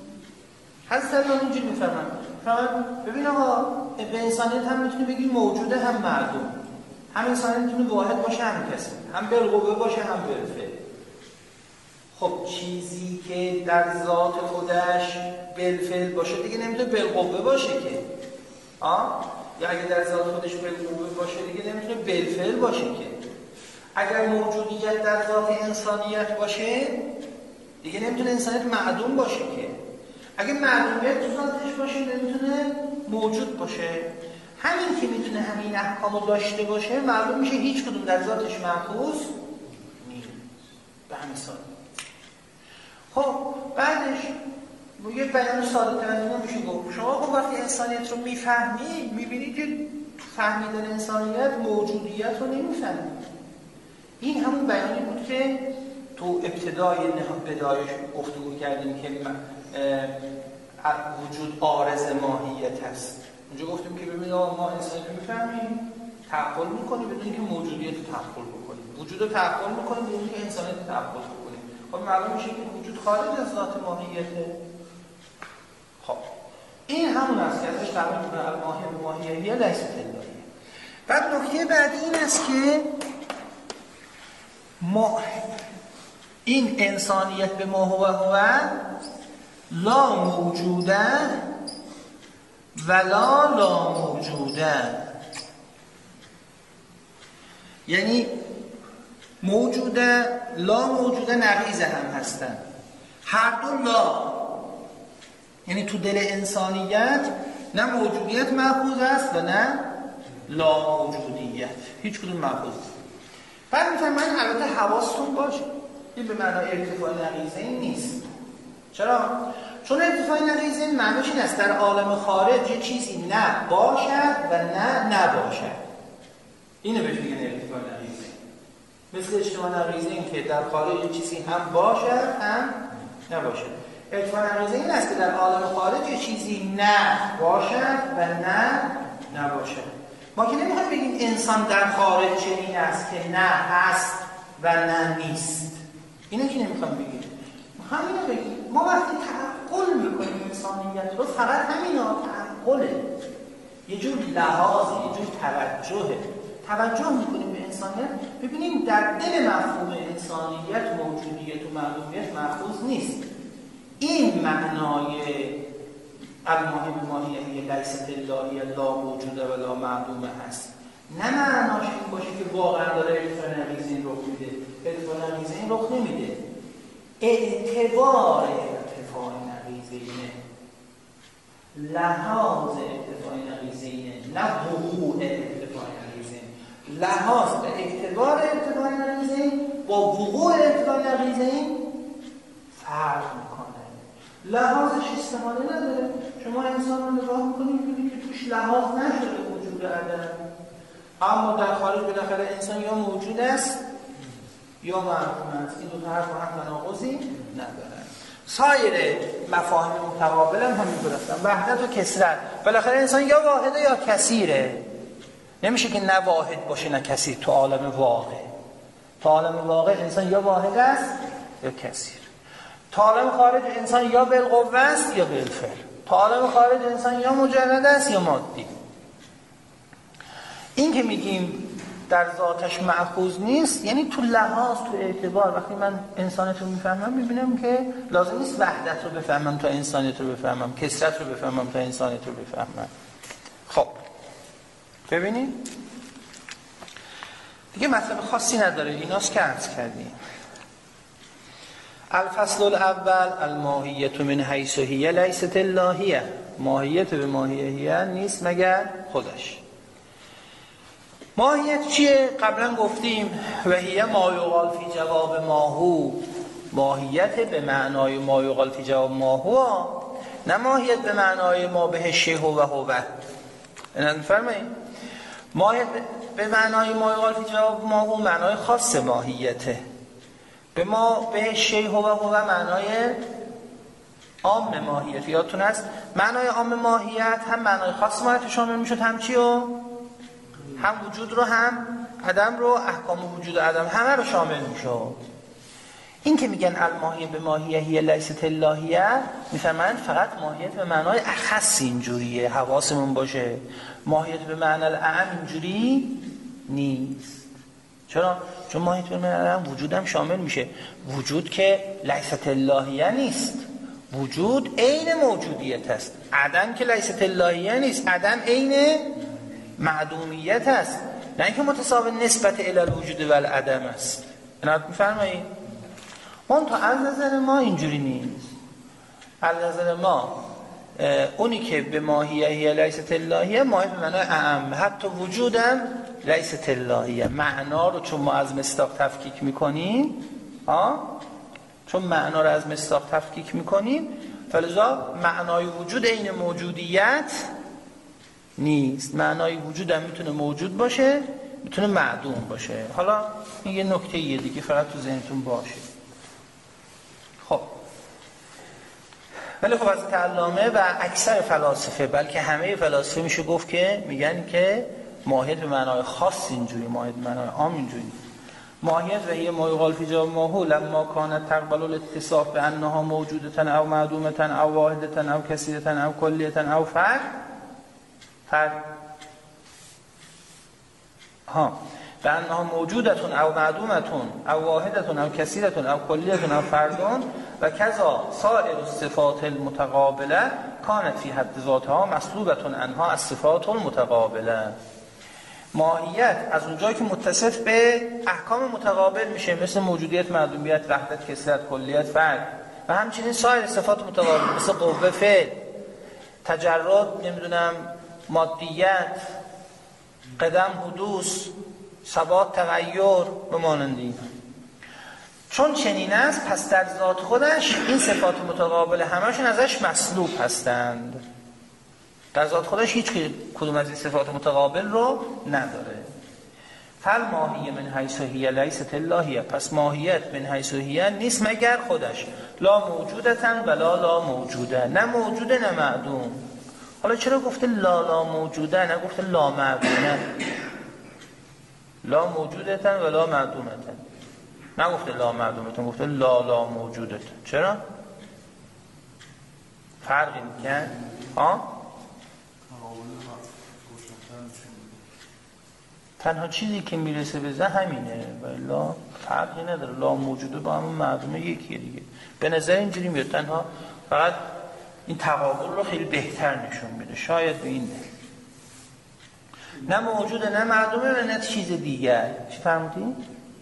حضرت الله اینجوری میفهمن ببین آقا به انسانیت هم میتونی بگی موجوده هم معدوم، هم انسانیت میتونه واحد باشه هم کسی، هم بالقوه باشه هم بالفعل. خب چیزی که در ذات خودش بالفعل باشه دیگه نمیتونه بالقوه باشه که یا اگه در ذات خودش بالقوه باشه دیگه نمیتونه بالفعل باشه که. اگر موجودیت در ذات انسانیت باشه دیگه نمیتونه انسانیت معدوم باشه که. اگه معدومیت تو ذاتش باشه نمیتونه موجود باشه. همین که میتونه همین احکامو داشته باشه معلوم میشه هیچ کدوم در ذاتش محفوظ نیست. به همین سادگی. خب بعدش یه بیان ساده تر میشه گفت شما خب وقتی انسانیت رو میفهمی میبینی که فهمیدن انسانیت موجودیت رو نمیفهمی. این همون بیانی بود که تو ابتدای بدایش گفتگو کردیم که وجود عارض ماهیت هست. اونجا گفتیم که ببینید ما انسانیت رو میفهمیم تعقل میکنیم بدون اینکه موجودیت رو تعقل بکنیم، وجود رو تعقل میکنیم بدون اینکه انسانیت رو تعقل بکنیم. خب معلوم میشه که وجود خارج از ذات ماهیته. خب این همون است که ازش تعبیر میکنه الماهیه لیست اللهیه. بعد نکته بعدی این است که این انسانیت به ما هو لا موجوده ولا لا موجوده، یعنی موجوده لا موجوده نقیض هم هستن، هر دو لا، یعنی تو دل انسانیت نه موجودیت محفوظ است و نه لا موجودیت، هیچ کدوم محفوظ نیست. بعد میفرماید من البته حواستون باشه این به معنای ارتفاع نقیضین نیست. چرا؟ چون ارتفاع نقیضین معنیش این است در عالم خارج یه چیزی نه باشد و نه نباشد. اینو بهش میگن ارتفاع نقیضین. مثل اجتماع نقیضین که در خارج یه چیزی هم باشد هم نباشد. ارتفاع نقیضین این است که در عالم خارج یه چیزی نه باشد و نه نباشد. ما که نمیخوایم بگیم انسان در خارج چنین است که نه هست و نه نیست. اینو که نمیخوایم بگیم. همینو بگیم. ما وقتی تعقل میکنیم انسانیت رو فقط همینا تعقله. یه جور لحاظه، یه جور توجه میکنیم به انسانیت. ببینیم در دل مفهوم انسانیت موجودیت و معلومیت محفوظ نیست. این معنای المهم ماهیه لیست اللهیه لا موجوده و لا معدومه هست. نه معناش این باشه که واقعا داره ارتفاع نقیضین رخ میده. ارتفاع نقیضین رخ نمیده. اعتبار ارتفاع نقیضینه، لحاظ ارتفاع نقیضینه، نه وقوع ارتفاع نقیضین. لحاظ به اعتبار ارتفاع نقیضین با وقوع ارتفاع نقیضین فرق میکنه. لحاظش استفاده نداره. شما انسان رو نگاه میکنید میبینید که توش لحاظ نشده وجود عدم، اما در خارج بالاخره انسان یا موجود است یا معدوم است. این دو طرف با هم تناقضی ندارن. سایر مفاهیم متقابل هم همین هستن، وحدت و کثرت. بالاخره انسان یا واحده یا کثیره. نمیشه که نه واحد باشه نه کثیر. تو عالم واقع انسان یا واحد است یا کثیر. تا عالم خارج انسان یا بالقوه است یا بالفعل. تا عالم خارج انسان یا مجرد است یا مادی. این که میگیم در ذاتش محفوظ نیست یعنی تو لحاظ، تو اعتبار. وقتی من انسانیت رو میفهمم میبینم که لازم نیست وحدت رو بفهمم تا انسانیت رو بفهمم، کثرت رو بفهمم تا انسانیت رو بفهمم. خب ببینید دیگه مطلب خاصی نداره، ایناست که عرض کردیم. الفصل الاول الماهیت من حیث هی لیست اللهیه. ماهیت به ماهیه نیست مگر خودش. ماهیت چیه؟ قبلا گفتیم و هی ما یقال فی جواب ماهو. ماهیت به معنای ما یقال فی جواب ماهو، نه ماهیت به معنای ما به شیء و هو. اینا می‌فرمایید؟ ماهیت به معنای ما یقال فی جواب ماهو معنای خاص ماهیته. به ما به شیء و هو معنای عام ماهیت. یادتون هست معنای عام ماهیت هم معنای خاص ماهیت شامل میشد، هم چی رو؟ هم وجود رو هم عدم رو، احکام وجود و عدم همه رو شامل میشد. این که میگن الماهیه به ماهیه هی لیست اللهیه، میفهمن فقط ماهیت به معنای اخص اینجوریه، حواسمون باشه. ماهیت به معنی الاعم اینجوری نیست. چرا؟ چون ماهیت به معنی الاعم وجودم شامل میشه. وجود که لیست اللهیه نیست، وجود عین موجودیت است. عدم که لیست اللهیه نیست، عدم عین معدومیت است، نه اینکه متساوی نسبت الی الوجود و العدم است. اینا میفرمایید؟ اون تا از نظر ما اینجوری نیست. از نظر ما اونی که به ماهیه هی لیست اللهیه، ماهیت به معنای اعم، حتی وجودم لیست اللهیه. معنا رو چون ما از مصداق تفکیک میکنیم، چون معنا رو از مصداق تفکیک میکنیم، فلذا معنای وجود عین موجودیت نیست. معنای وجود هم میتونه موجود باشه، میتونه معدوم باشه. حالا این یه نکته یه دیگه فقط تو ذهنتون باشه. خب ولی خب از علامه و اکثر فلاسفه، بلکه همه فلاسفه میشه گفت که میگن که ماهیت به معنای خاص اینجوری، ماهیت به معنای عام اینجوری. ماهیت و هی ما یقال فی جواب ماهو لما کانت تقبل الاتصاف به انها موجودتن او معدومتن او واحدتن او کثیرتن او کلیتن او فرد به انها موجودتون او معدومتون او واحدتون او کثیرتون او کلیتون او فردون و کذا سائر الصفات المتقابله کانت فی حد ذاتها مسلوبتون انها از صفات المتقابله. ماهیت از اونجایی که متصف به احکام متقابل میشه، مثل موجودیت، معدومیت، وحدت، کثرت، کلیت، فرد، و همچنین سایر صفات متقابل مثل قوه، فعل، تجرد، نمیدونم مادیت، قدم، حدوث، ثبات، تغییر و مانند این. چون چنین است پس در ذات خودش این صفات متقابل همشون ازش مسلوب هستند. در ذات خودش هیچ کدوم از این صفات متقابل رو نداره. فل ماهیه من حیث هی لیست اللهیه، پس ماهیت من حیث هی نیست مگر خودش لا موجودتن ولا لا موجوده، نه موجوده نه معدوم. حالا چرا گفته لا موجوده، نه گفته لا معدومه؟ لا موجودتن ولا معدومتن، نه گفته لا معدومتن، گفته لا موجودتن. چرا؟ فرقی میکن؟ تنها چیزی که میرسه به ذهن همینه، ولی فرقی نداره. لا موجوده با همون معدومه یکیه دیگه. به نظر اینجوری میاد، تنها فقط این تقابل رو خیلی بهتر نشون میده. شاید به این نه موجوده نه معدومه و نه چیز دیگر. چی فهمدی؟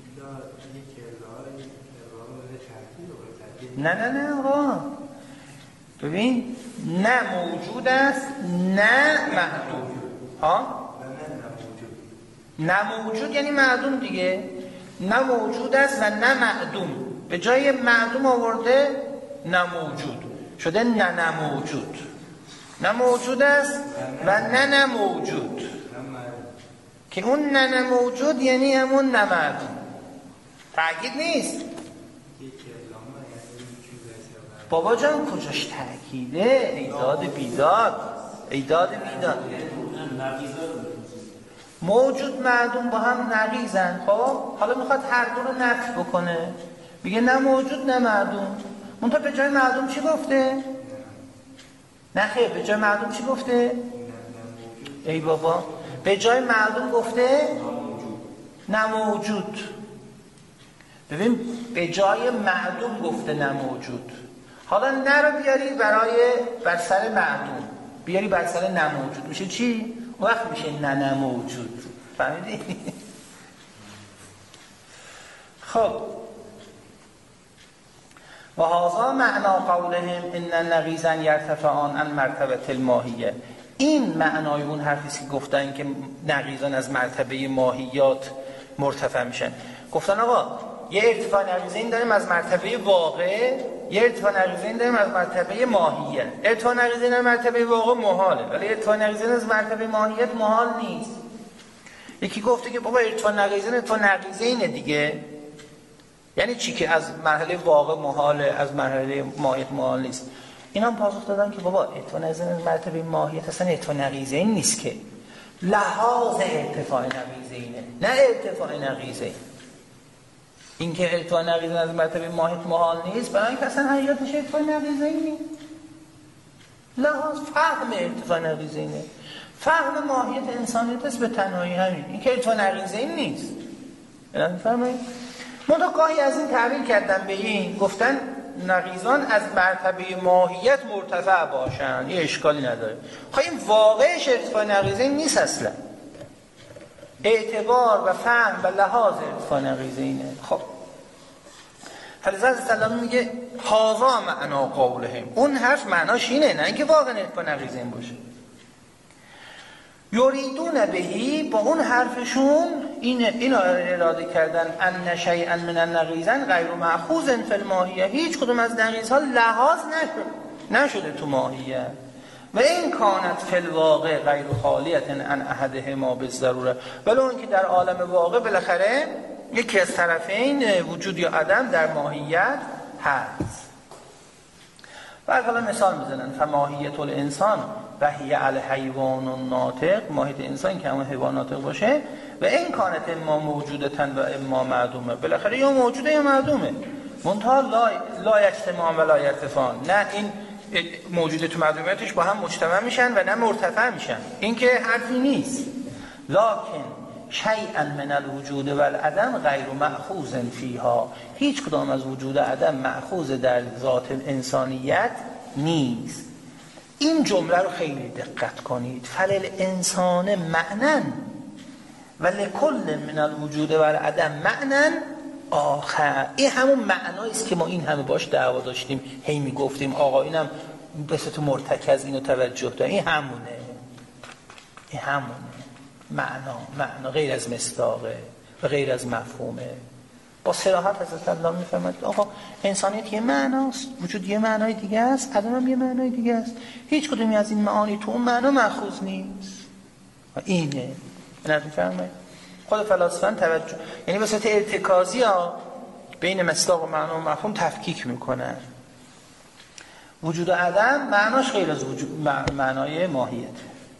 نه آقا ببین، نه موجود است نه معدوم. نه موجود یعنی معدوم دیگه، نه موجود است و نه معدوم. به جای معدوم آورده نه موجود، شده نه موجود. نه موجود است و نه موجود، که اون نه موجود یعنی همون نه معدوم. تأکید نیست بابا جان، کجاش تأکیده؟ ایداد بیداد. موجود معدوم با هم نقیضن. خب حالا میخواد هر دو رو نفی بکنه، میگه نه موجود نه معدوم. منتها به جای معدوم چی گفته؟ نه خیر، به جای معدوم چی گفته؟ ای بابا، به جای معدوم گفته نه موجود. ببین، به جای معدوم گفته نه موجود. حالا نه رو بیاری بر سر معدوم، بیاری بر سر نه موجود، میشه چی؟ وقت میشه نه موجود. فهمیدی؟ خب و هذا معنا قولهم ان النقیضا یرتفعان عن مرتبه الماهیه. این معنای اون حرفی که گفتن که نقیضان از مرتبه ماهیات مرتفع میشن. گفتن آقا یه ارتفاع نقیضین داریم از مرتبه واقع، یه ارتفاع نقیضین داریم از مرتبه ماهیت. ارتفاع نقیضین از مرتبه واقع محاله، ولی ارتفاع نقیضین از مرتبه ماهیت محال نیست. یکی گفته که بابا ارتفاع نقیضینه دیگه، یعنی چی که از مرحله واقع محاله، از مرحله ماهیت محال نیست؟ اینا هم پاسخ دادن که بابا ارتفاع نقیضین از مرتبه ماهیت اصلا ارتفاع نقیضین نیست، که لحاظ ارتفاع نقیضینه، نه ارتفاع نقیضین. اینکه ارتفاع نقیضین از مرتبه ماهیت محال نیست، برای اینکه اصلا حقیقتش ارتفاع نقیضین نیست. لحاظ فهم ارتفاع نقیضینه، فهم ماهیت انسانیت است به تنهایی همین، اینکه ارتفاع نقیضین نیست. میفهمید؟ منتها گاهی از این تعبیر کردن به این، گفتن نقیضان از مرتبه ماهیت مرتفع باشن، یه اشکالی نداره. خب این واقعش ارتفاع نقیضین نیست اصلا، اعتبار و فهم و لحاظ ارتفاع نقیضینه. خب فلذا سلام میگه هاذا معنا قولهم، اون حرف معناش اینه، نه اینکه واقعا ارتفاع نقیضین باشه. یریدون بهی، با اون حرفشون اینو اراده کردن ان شیئا من النقیضین غیر مأخوذ فی الماهیه، هیچ کدوم از نقیض ها لحاظ نشده تو ماهیه. و این کانت فی الواقع غیر خالیه عن احدهما بالضروره، ولی اون که در عالم واقع بالاخره یکی از طرفین وجود یا عدم در ماهیت هست. و حالا مثال میزنن فماهیت الانسان و هی الحیوان ناطق، ماهیت انسان که همون حیوان ناطق باشه، و این کانت اما موجودتن و اما معدومه، بالاخره یا موجوده یا معدومه، منتها لا یجتمعان و لا یرتفعان، نه این موجوده تو معدومیتش با هم مجتمع میشن و نه مرتفع میشن، این که حرفی نیست. لکن شیئا من الوجود و العدم غیر مأخوذ فیها، هیچ کدام از وجود و عدم مأخوذ در ذات انسانیت نیست. این جمله رو خیلی دقت کنید، فلل انسان معنن و لکل من الوجود و العدم معنن آخر. این همون معنایی است که ما این همه باش دعوا داشتیم، هی میگفتیم آقا اینم به صورت مرتکز اینو توجه داره، این همونه معنا غیر از مصداقه و غیر از مفهومه. با صراحت حضرت الله میفرماید آقا انسانیت یه معناست، وجود یه معنای دیگه است، عدم هم یه معنای دیگه است، هیچ کدومی از این معانی تو اون معنا مأخوذ نیست. و اینه میفرماید خود فلاسفه توجه، یعنی به صورت ارتکازی ها بین مصداق و معنا و مفهوم تفکیک میکنن. وجود و عدم معناش غیر از معنای ماهیت.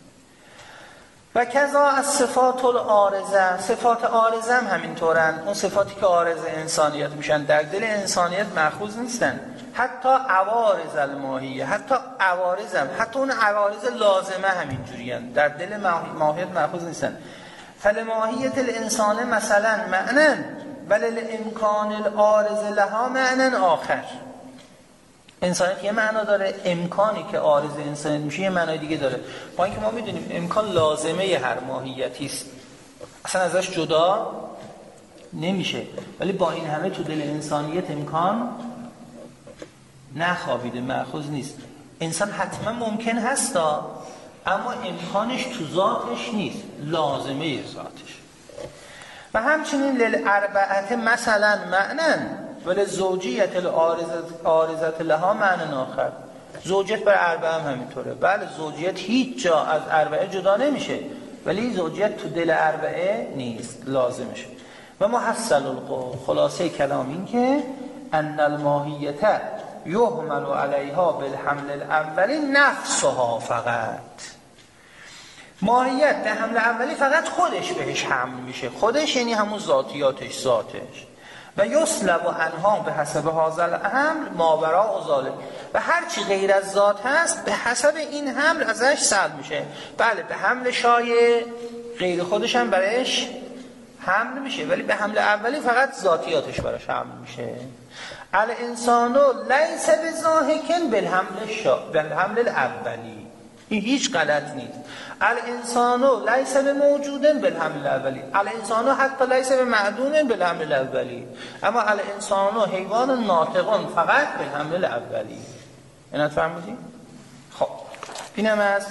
و کذا از صفات العارضه، صفات عارضه هم همینطورن، اون صفاتی که عارض انسانیت میشن در دل انسانیت مأخوذ نیستن، حتی عوارض الماهیه، حتی اون عوارض لازمه همینجوریان، در دل ماهیت مأخوذ نیستن. فلماهیت الانسان مثلا معنن وللامکان العارض لها معنن آخر. انسانیت یه معنا داره، امکانی که عارض انسانیت میشه یه معنای دیگه داره، با اینکه ما میدونیم امکان لازمه هر ماهیتی است، اصلا ازش جدا نمیشه، ولی با این همه تو دل انسانیت امکان نخوابیده، مأخوذ نیست. انسان حتما ممکن هستا، اما امکانش تو ذاتش نیست، لازمه ذاتش. و همچنین للاربعه مثلا معنن ولی زوجیت العارضت لها معنی آخر. زوجیت بر اربعه هم همینطوره. بله زوجیت هیچ جا از اربعه جدا نمیشه، ولی زوجیت تو دل اربعه نیست، لازمشه. و محصل القول، خلاصه کلام این که ان الماهیت یحمل علیها بالحمل الاولی نفسها فقط. ماهیت در حمل اولی فقط خودش بهش حمل میشه، خودش یعنی همون ذاتیاتش، ذاتش. و یسلب و انها به حسب هازل حمل ماورا و ظالم، و هر چی غیر از ذات هست به حسب این حمل ازش سلب میشه. بله به حمل شایع غیر خودش هم برش حمل میشه، ولی به حمل اولی فقط ذاتیاتش برش حمل میشه. الانسانو لیس بزاهکن بالحمل الاولی، این هیچ غلط نیست. الانسانو لیس بموجودن بالحمل الاولی، الانسانو حتی لیس بمعدومن بالحمل الاولی، اما الانسانو حیوان ناطقون فقط بالحمل الاولی. اینا فهمیدین؟ خب اینم از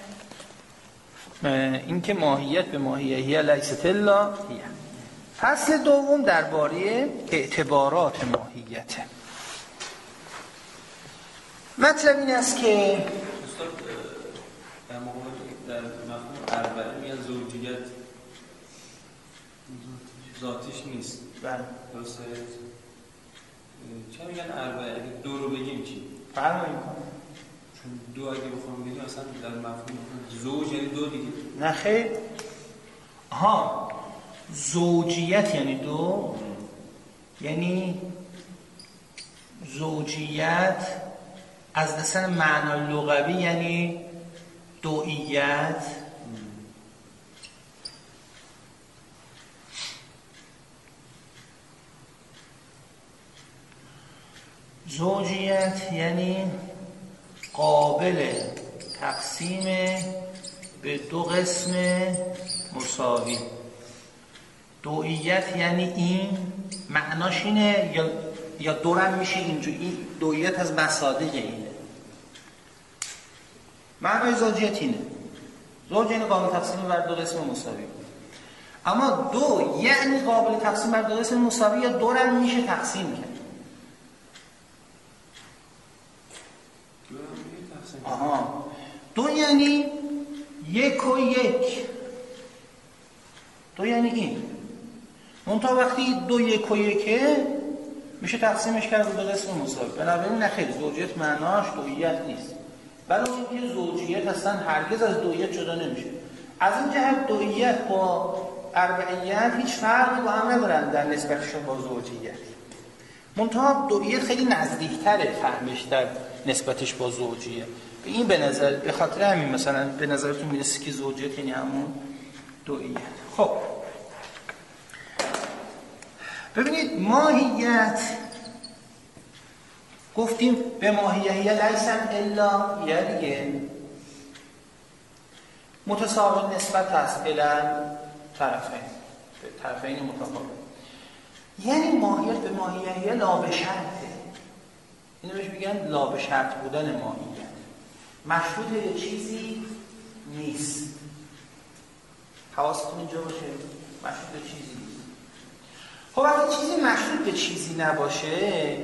این که ماهیت به ماهیه هی لیست الا هی. فصل دوم درباره اعتبارات ماهیت. مطلب این است که در مفهوم اربعه میگن زوجیت ذاتیش نیست. بله درسته؟ چرا میگن اربعه؟ اگه دو رو بگیم چی؟ فرمایید. چون دو اگه بخوام بگیم اصلا در مفهوم زوج یعنی دو دیگه. نه خیر. زوجیت یعنی دو، یعنی زوجیت از لسان معنای لغوی یعنی دوئیت، زوجیت یعنی قابل تقسیم به دو قسم مساوی. دوئیت یعنی این معناش اینه یا دورم میشه اینجوری. دوئیت از مصادیق اینه. معنای زوجیت اینه. زوج یعنی قابل تقسیم بر دو قسم مساوی. اما دو یعنی قابل تقسیم بر دو قسم مساوی یا دورم میشه تقسیم کرد. دو یعنی یک و یک. دو یعنی این. منتها وقتی دو یک و یکه میشه تقسیمش کرد به دو قسم مساوی. بنابراین نخیر زوجیت معناش دوئیت نیست. ولی اینکه زوجیت اصلا هرگز از دوئیت جدا نمیشه. از این جهت دوئیت با اربعیت هیچ فرقی با هم ندارن در نسبتشون با زوجیت. منتها دوئیت خیلی نزدیکتره فهمش در نسبتش با زوجیه. این به نظر به خاطر همین مثلا به نظرتون میرسه که زوجیت یعنی همون دوئیت. خب ببینید ماهیت گفتیم به ماهیه لیسن الا یه دیگه متساوی نسبت است الان طرفین به طرفین متفاوت. یعنی ماهیت به ماهیه لا به شرطه. اینو بهش میگن لا به شرط بودن ماهیت. مشروط به چیزی نیست. حواستون اینجا باشه. مشروط به چیزی نیست. خب وقتی چیزی مشروط به چیزی نباشه،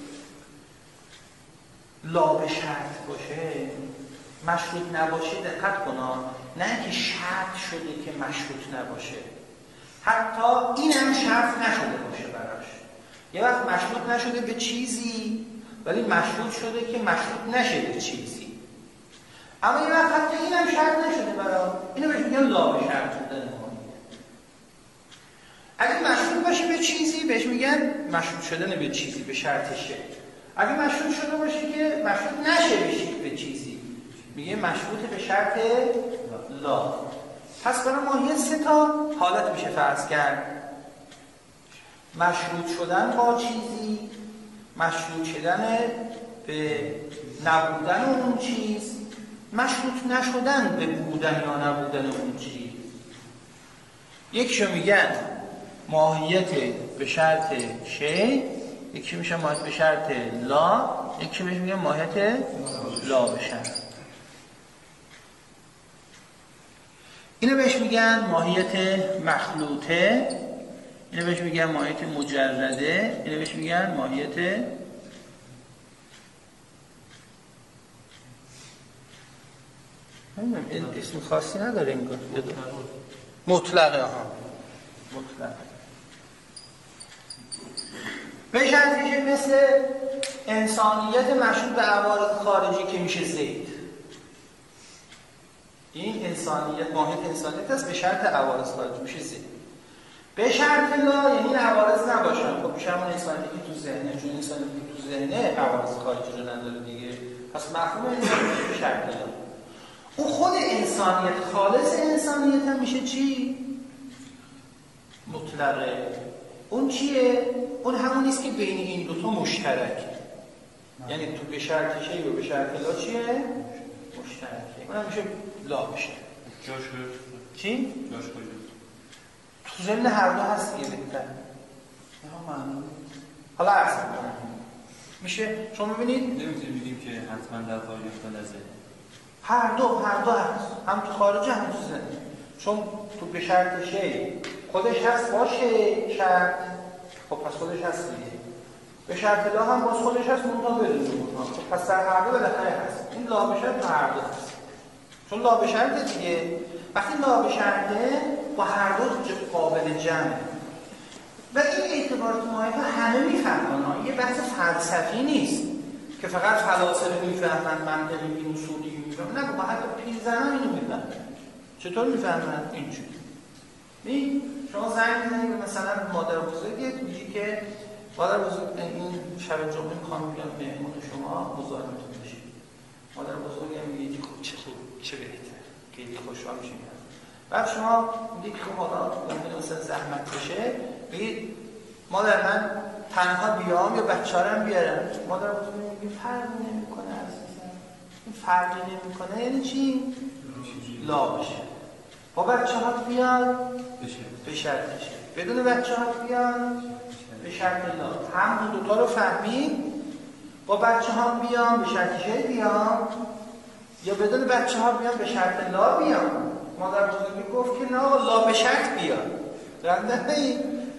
لا به شرط باشه، مشروط نباشه، دقت کنا، نه اینکه شرط شده که مشروط نباشه، حتی این هم شرط نشده باشه براش. یه وقت مشروط نشده به چیزی ولی مشروط شده که مشروط نشه به چیزی. اما یه وقت حتی این هم شرط نشده براش. اینو بهش میگن لا به شرط بودن. اگه مشروط باشه به چیزی بهش میگن مشروط شدن به چیزی به شرطشه. اگه مشروط شده باشه که مشروط نشه به چیزی میگه مشروط به شرط لا. پس برای ماهیت سه تا حالت میشه فرض کرد: مشروط شدن با چیزی، مشروط شدن به نبودن اون چیز، مشروط نشدن به بودن یا نبودن اون چیز. یکیشو میگن ماهیت به شرط شی، یکی میشه ماهیت به شرط لا، یکی میشه ماهیت لا به شرط. اینو بهش میگن ماهیت مخلوطه، اینو بهش میگن ماهیت مجرده، اینو بهش میگن ماهیت اسم خاصی نداره انگار مطلقه. مطلقه به شرطی که مثل انسانیت مشروط به عوارض خارجی که میشه زید. این انسانیت ماهیت انسانیت است به شرط عوارض خارجی میشه زید. به شرط لا یعنی عوارض نباشن. خب میشه همون انسانیتی که تو ذهنه، چون انسانیتی که تو ذهنه عوارض خارجی رو نداره دیگه. پس مفهوم انسانیت به شرط لا. اون خود انسانیت خالص انسانیت هم میشه چی؟ مطلقه. اون چیه؟ اون همون نیست که بین این دوتا مشترکه. یعنی تو به شرط شی و به شرط لا چیه؟ مشترکه. اون هم میشه لا بشه. جاش کجاست؟ چی؟ جاش کجاست؟ تو ضمن هر دو هست دیگه بهتر. حالا عرض می‌کنم. میشه شما ببینید نمیتونیم بگیم که حتما در خارج افتاد از هر دو هست. هم تو خارج هم تو ذهن. چون تو به شرط شی خودش هست باشه شرط، خب پس خودش هست دیگه. به شرط لا هم باز خودش هست منتها بدون اونها. خب پس در هر دو بالاخره هست. این لا به شرط هر دو هست. چون لا به شرط دیگه وقتی لا به شرطه با هر دو قابل جمعه. و این اعتبارات ماهیت همه میفهمن. یه بحث فلسفی نیست که فقط فلاسفه میفهمن، منطقی اصولی میفهمن. نه، با حتی پیرزنان اینو میفهمن. چطور میفهمن؟ اینجوری. شما زنگ میزنید به مثلا مادر بزرگت میگی که مادر بزرگ این شب جمعه میخوام بیام مهمون شما بزرگتون بشه. مادر بزرگم میگه خب چه خوب چه بهتر، خیلی خوشحال میشیم. بعد شما میگید که حالا ممکنه مثلا زحمت بشه، بگید مادر من تنها بیام یا بچه‌ام بیارم. مادر بزرگ میگه فرقی نمیکنه عزیزم. این فرقی نمیکنه یعنی چی؟ لا بشه. با بچه‌ها بیان به شرطشه. بدون بچه‌ها بیان به شرط لا. هم دو تا رو فهمید. با بچه‌ها بیان به شرط چه بیان یا بدون بچه‌ها بیان به شرط لا بیان. مادر بزرگی گفت که نه لا به شرط بیان. رنده نهی؟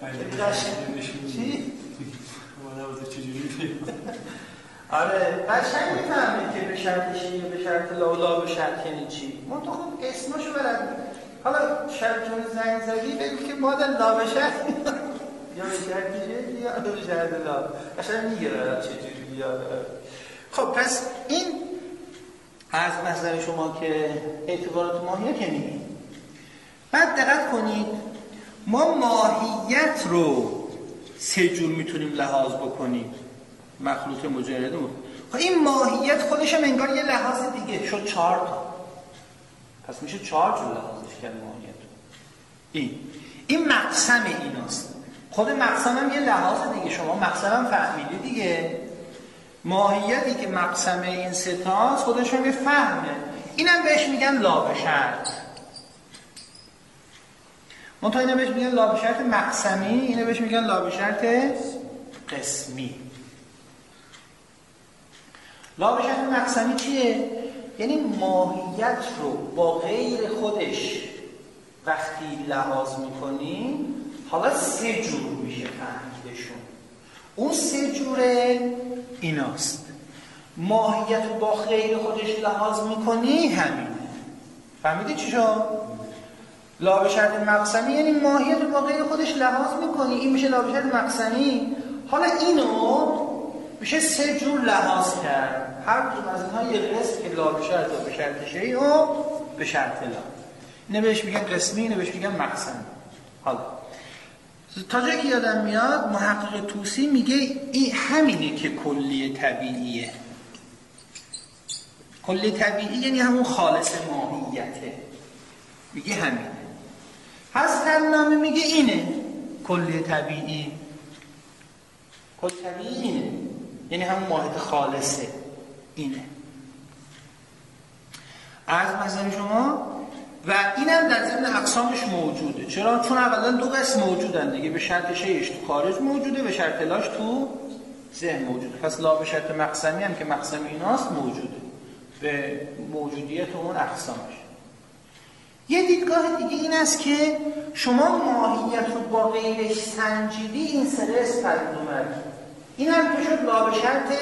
چی؟ مادر بزرگ چجوری بیان؟ آره قشنگ میفهمه که به شرط چی به شرط لا به شرط یعنی چی. من تو خود اسمشو بلد. حالا شرطون زنگ زدی بگو که مادر لا به شرط یا به شرط چی یا به شرط لا. قشنگ میگیره چجوری بیاد. خب پس این از نظر شما که اعتبارات ماهیت که میگیم. بعد دقت کنید ما ماهیت رو سه جور میتونیم لحاظ بکنیم. مخلوط مجردمون. خب این ماهیت خودش هم انگار یه لحاظ دیگه شد 4 تا. پس میشه 4 جور لحاظش کرد ماهیت. این مقسم ایناست. خود مقسم هم یه لحاظ دیگه. شما مقسم هم فهمیدی دیگه. ماهیتی که مقسم این سه تاست خودش هم یه فهمه. اینم بهش میگن لا به شرط. منتها اینم بهش میگن لا به شرط مقسمی، اینم بهش میگن لا به شرط قسمی. لا به شرط مقسمی چیه؟ یعنی ماهیت رو با غیر خودش وقتی لحاظ میکنی حالا سه جور میشه فهمیدشون. اون سه جوره ایناست. ماهیت رو با غیر خودش لحاظ میکنی همینه. فهمیدی چی شد؟ لا به شرط مقسمی یعنی ماهیت رو با غیر خودش لحاظ میکنی. این میشه لا به شرط مقسمی. حالا اینو میشه سه جور لحاظ کرد. هر جور از اینها یه قسم که لا به شرط و به شرط شیء و به شرط لا. اینه بهش میگن قسمی، اینه بهش میگن مقسمی. حالا تا جایی که یادم میاد محقق طوسی میگه این همینه که کلی طبیعیه. کلی طبیعی یعنی همون خالص ماهیته. میگه همینه. هست‌النامه میگه اینه کلی طبیعی. کلی طبیعی اینه یعنی همون ماهیت خالصه اینه. از نظر شما و اینم در ضمن اقسامش موجوده. چرا؟ چون اولا دو قسم موجودن دیگه. به شرط شیعش تو خارج موجوده، به شرط لاش تو ذهن موجوده. پس لا به شرط مقسمی هم که مقسم ایناست موجوده به موجودیت اون اقسامش. یه دیدگاه دیگه این است که شما ماهیت رو با غیرش سنجیدی این سرس پرید اومد. این هم که شد لا به شرط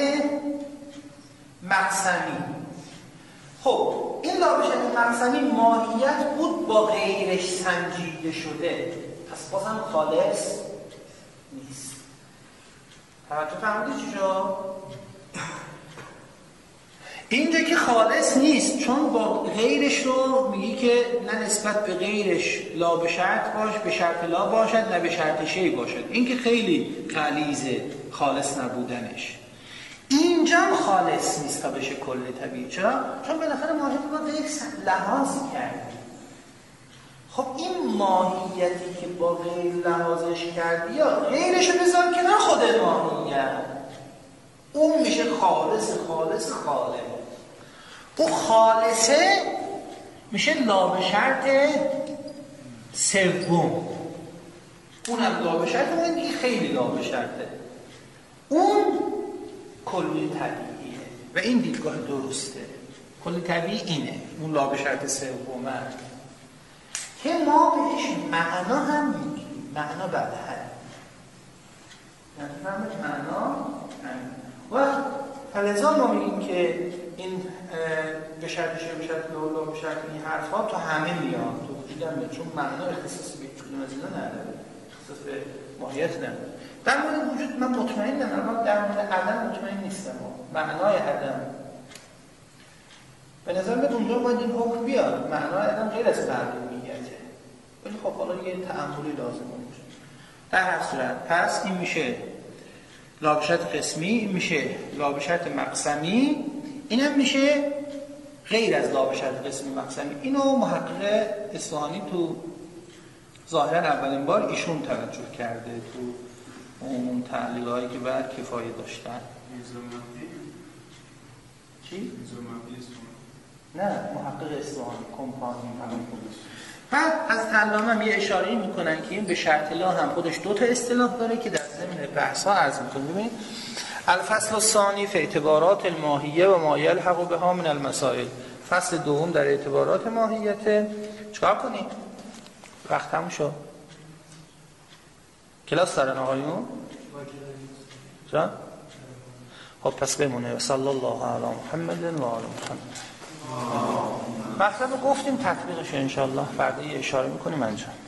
مقسمی. خب این لا به شرط مقسمی ماهیت بود با غیرش سنجیده شده. پس بازم خالص نیست. توجه فهمیدی چی شد؟ اینجا که خالص نیست چون با غیرش رو میگی که نه نسبت به غیرش لا به شرط باش به شرط لا باشد نه به شرط شیء باشد. این که خیلی غلیظه خالص نبودنش. اینجا هم خالص نیست تا بشه کل طبیعی. چرا؟ چون بالاخره ماهیت با غیر لحاظ کردی. خب این ماهیتی که با غیر لحاظش کردی یا غیرش رو بذار کنار خود ماهیت، اون میشه خالص خالص خالص. اون خالصه میشه لا به شرط سوم. اونم لا به شرط، اون دیگه خیلی لا به شرطه. اون کلی طبیعیه و این دیدگاه درسته. کلی طبیعی اینه، اون لا به شرط سومه که ما بهش معنا هم میگیم. معنا بعد هم معنا و فلزا ما میگیم که این به شرط شیء به شرط لا به شرط این حرفا تو همه میاد، تو وجود هم میاد، چون معنا اختصاص به کدوم از اینا نداره، اختصاص به ماهیت نداره. در مورد وجود من مطمئنم، اما در مورد عدم مطمئن نیستم. معنای عدم به نظر میاد اونجا باید این حکم بیاد. معنای عدم غیر از معلومیته، ولی خب حالا یه تأملی لازم باشه. در هر صورت پس این میشه لابشت قسمی، این میشه لابشت مقسمی، اینم میشه غیر از لابشت قسمی مقسمی. اینو محقق اصفهانی تو ظاهرا اولین بار ایشون توجه کرده تو اون تعلیقایی که بعد کفایه داشتن. چی؟ نه محقق اصفهانی کمپانی همون. بعد از علامه هم یه اشاره‌ای میکنن که این به شرط لا هم خودش دو تا اصطلاح داره که در ضمن بحث‌ها عرض می‌کنم. ببینید الفصل الثانی فی اعتبارات الماهیه و ما یلحق بها من المسائل. فصل دوم در اعتبارات ماهیت. چیکار کنید؟ وقت تموم شد. کلاس دارن آقایون؟ جان؟ خب پس بمونه. صلی الله علی محمد و آل محمد. مطلب گفتیم تطبیقش انشالله فردا یه اشاره میکنیم انجام.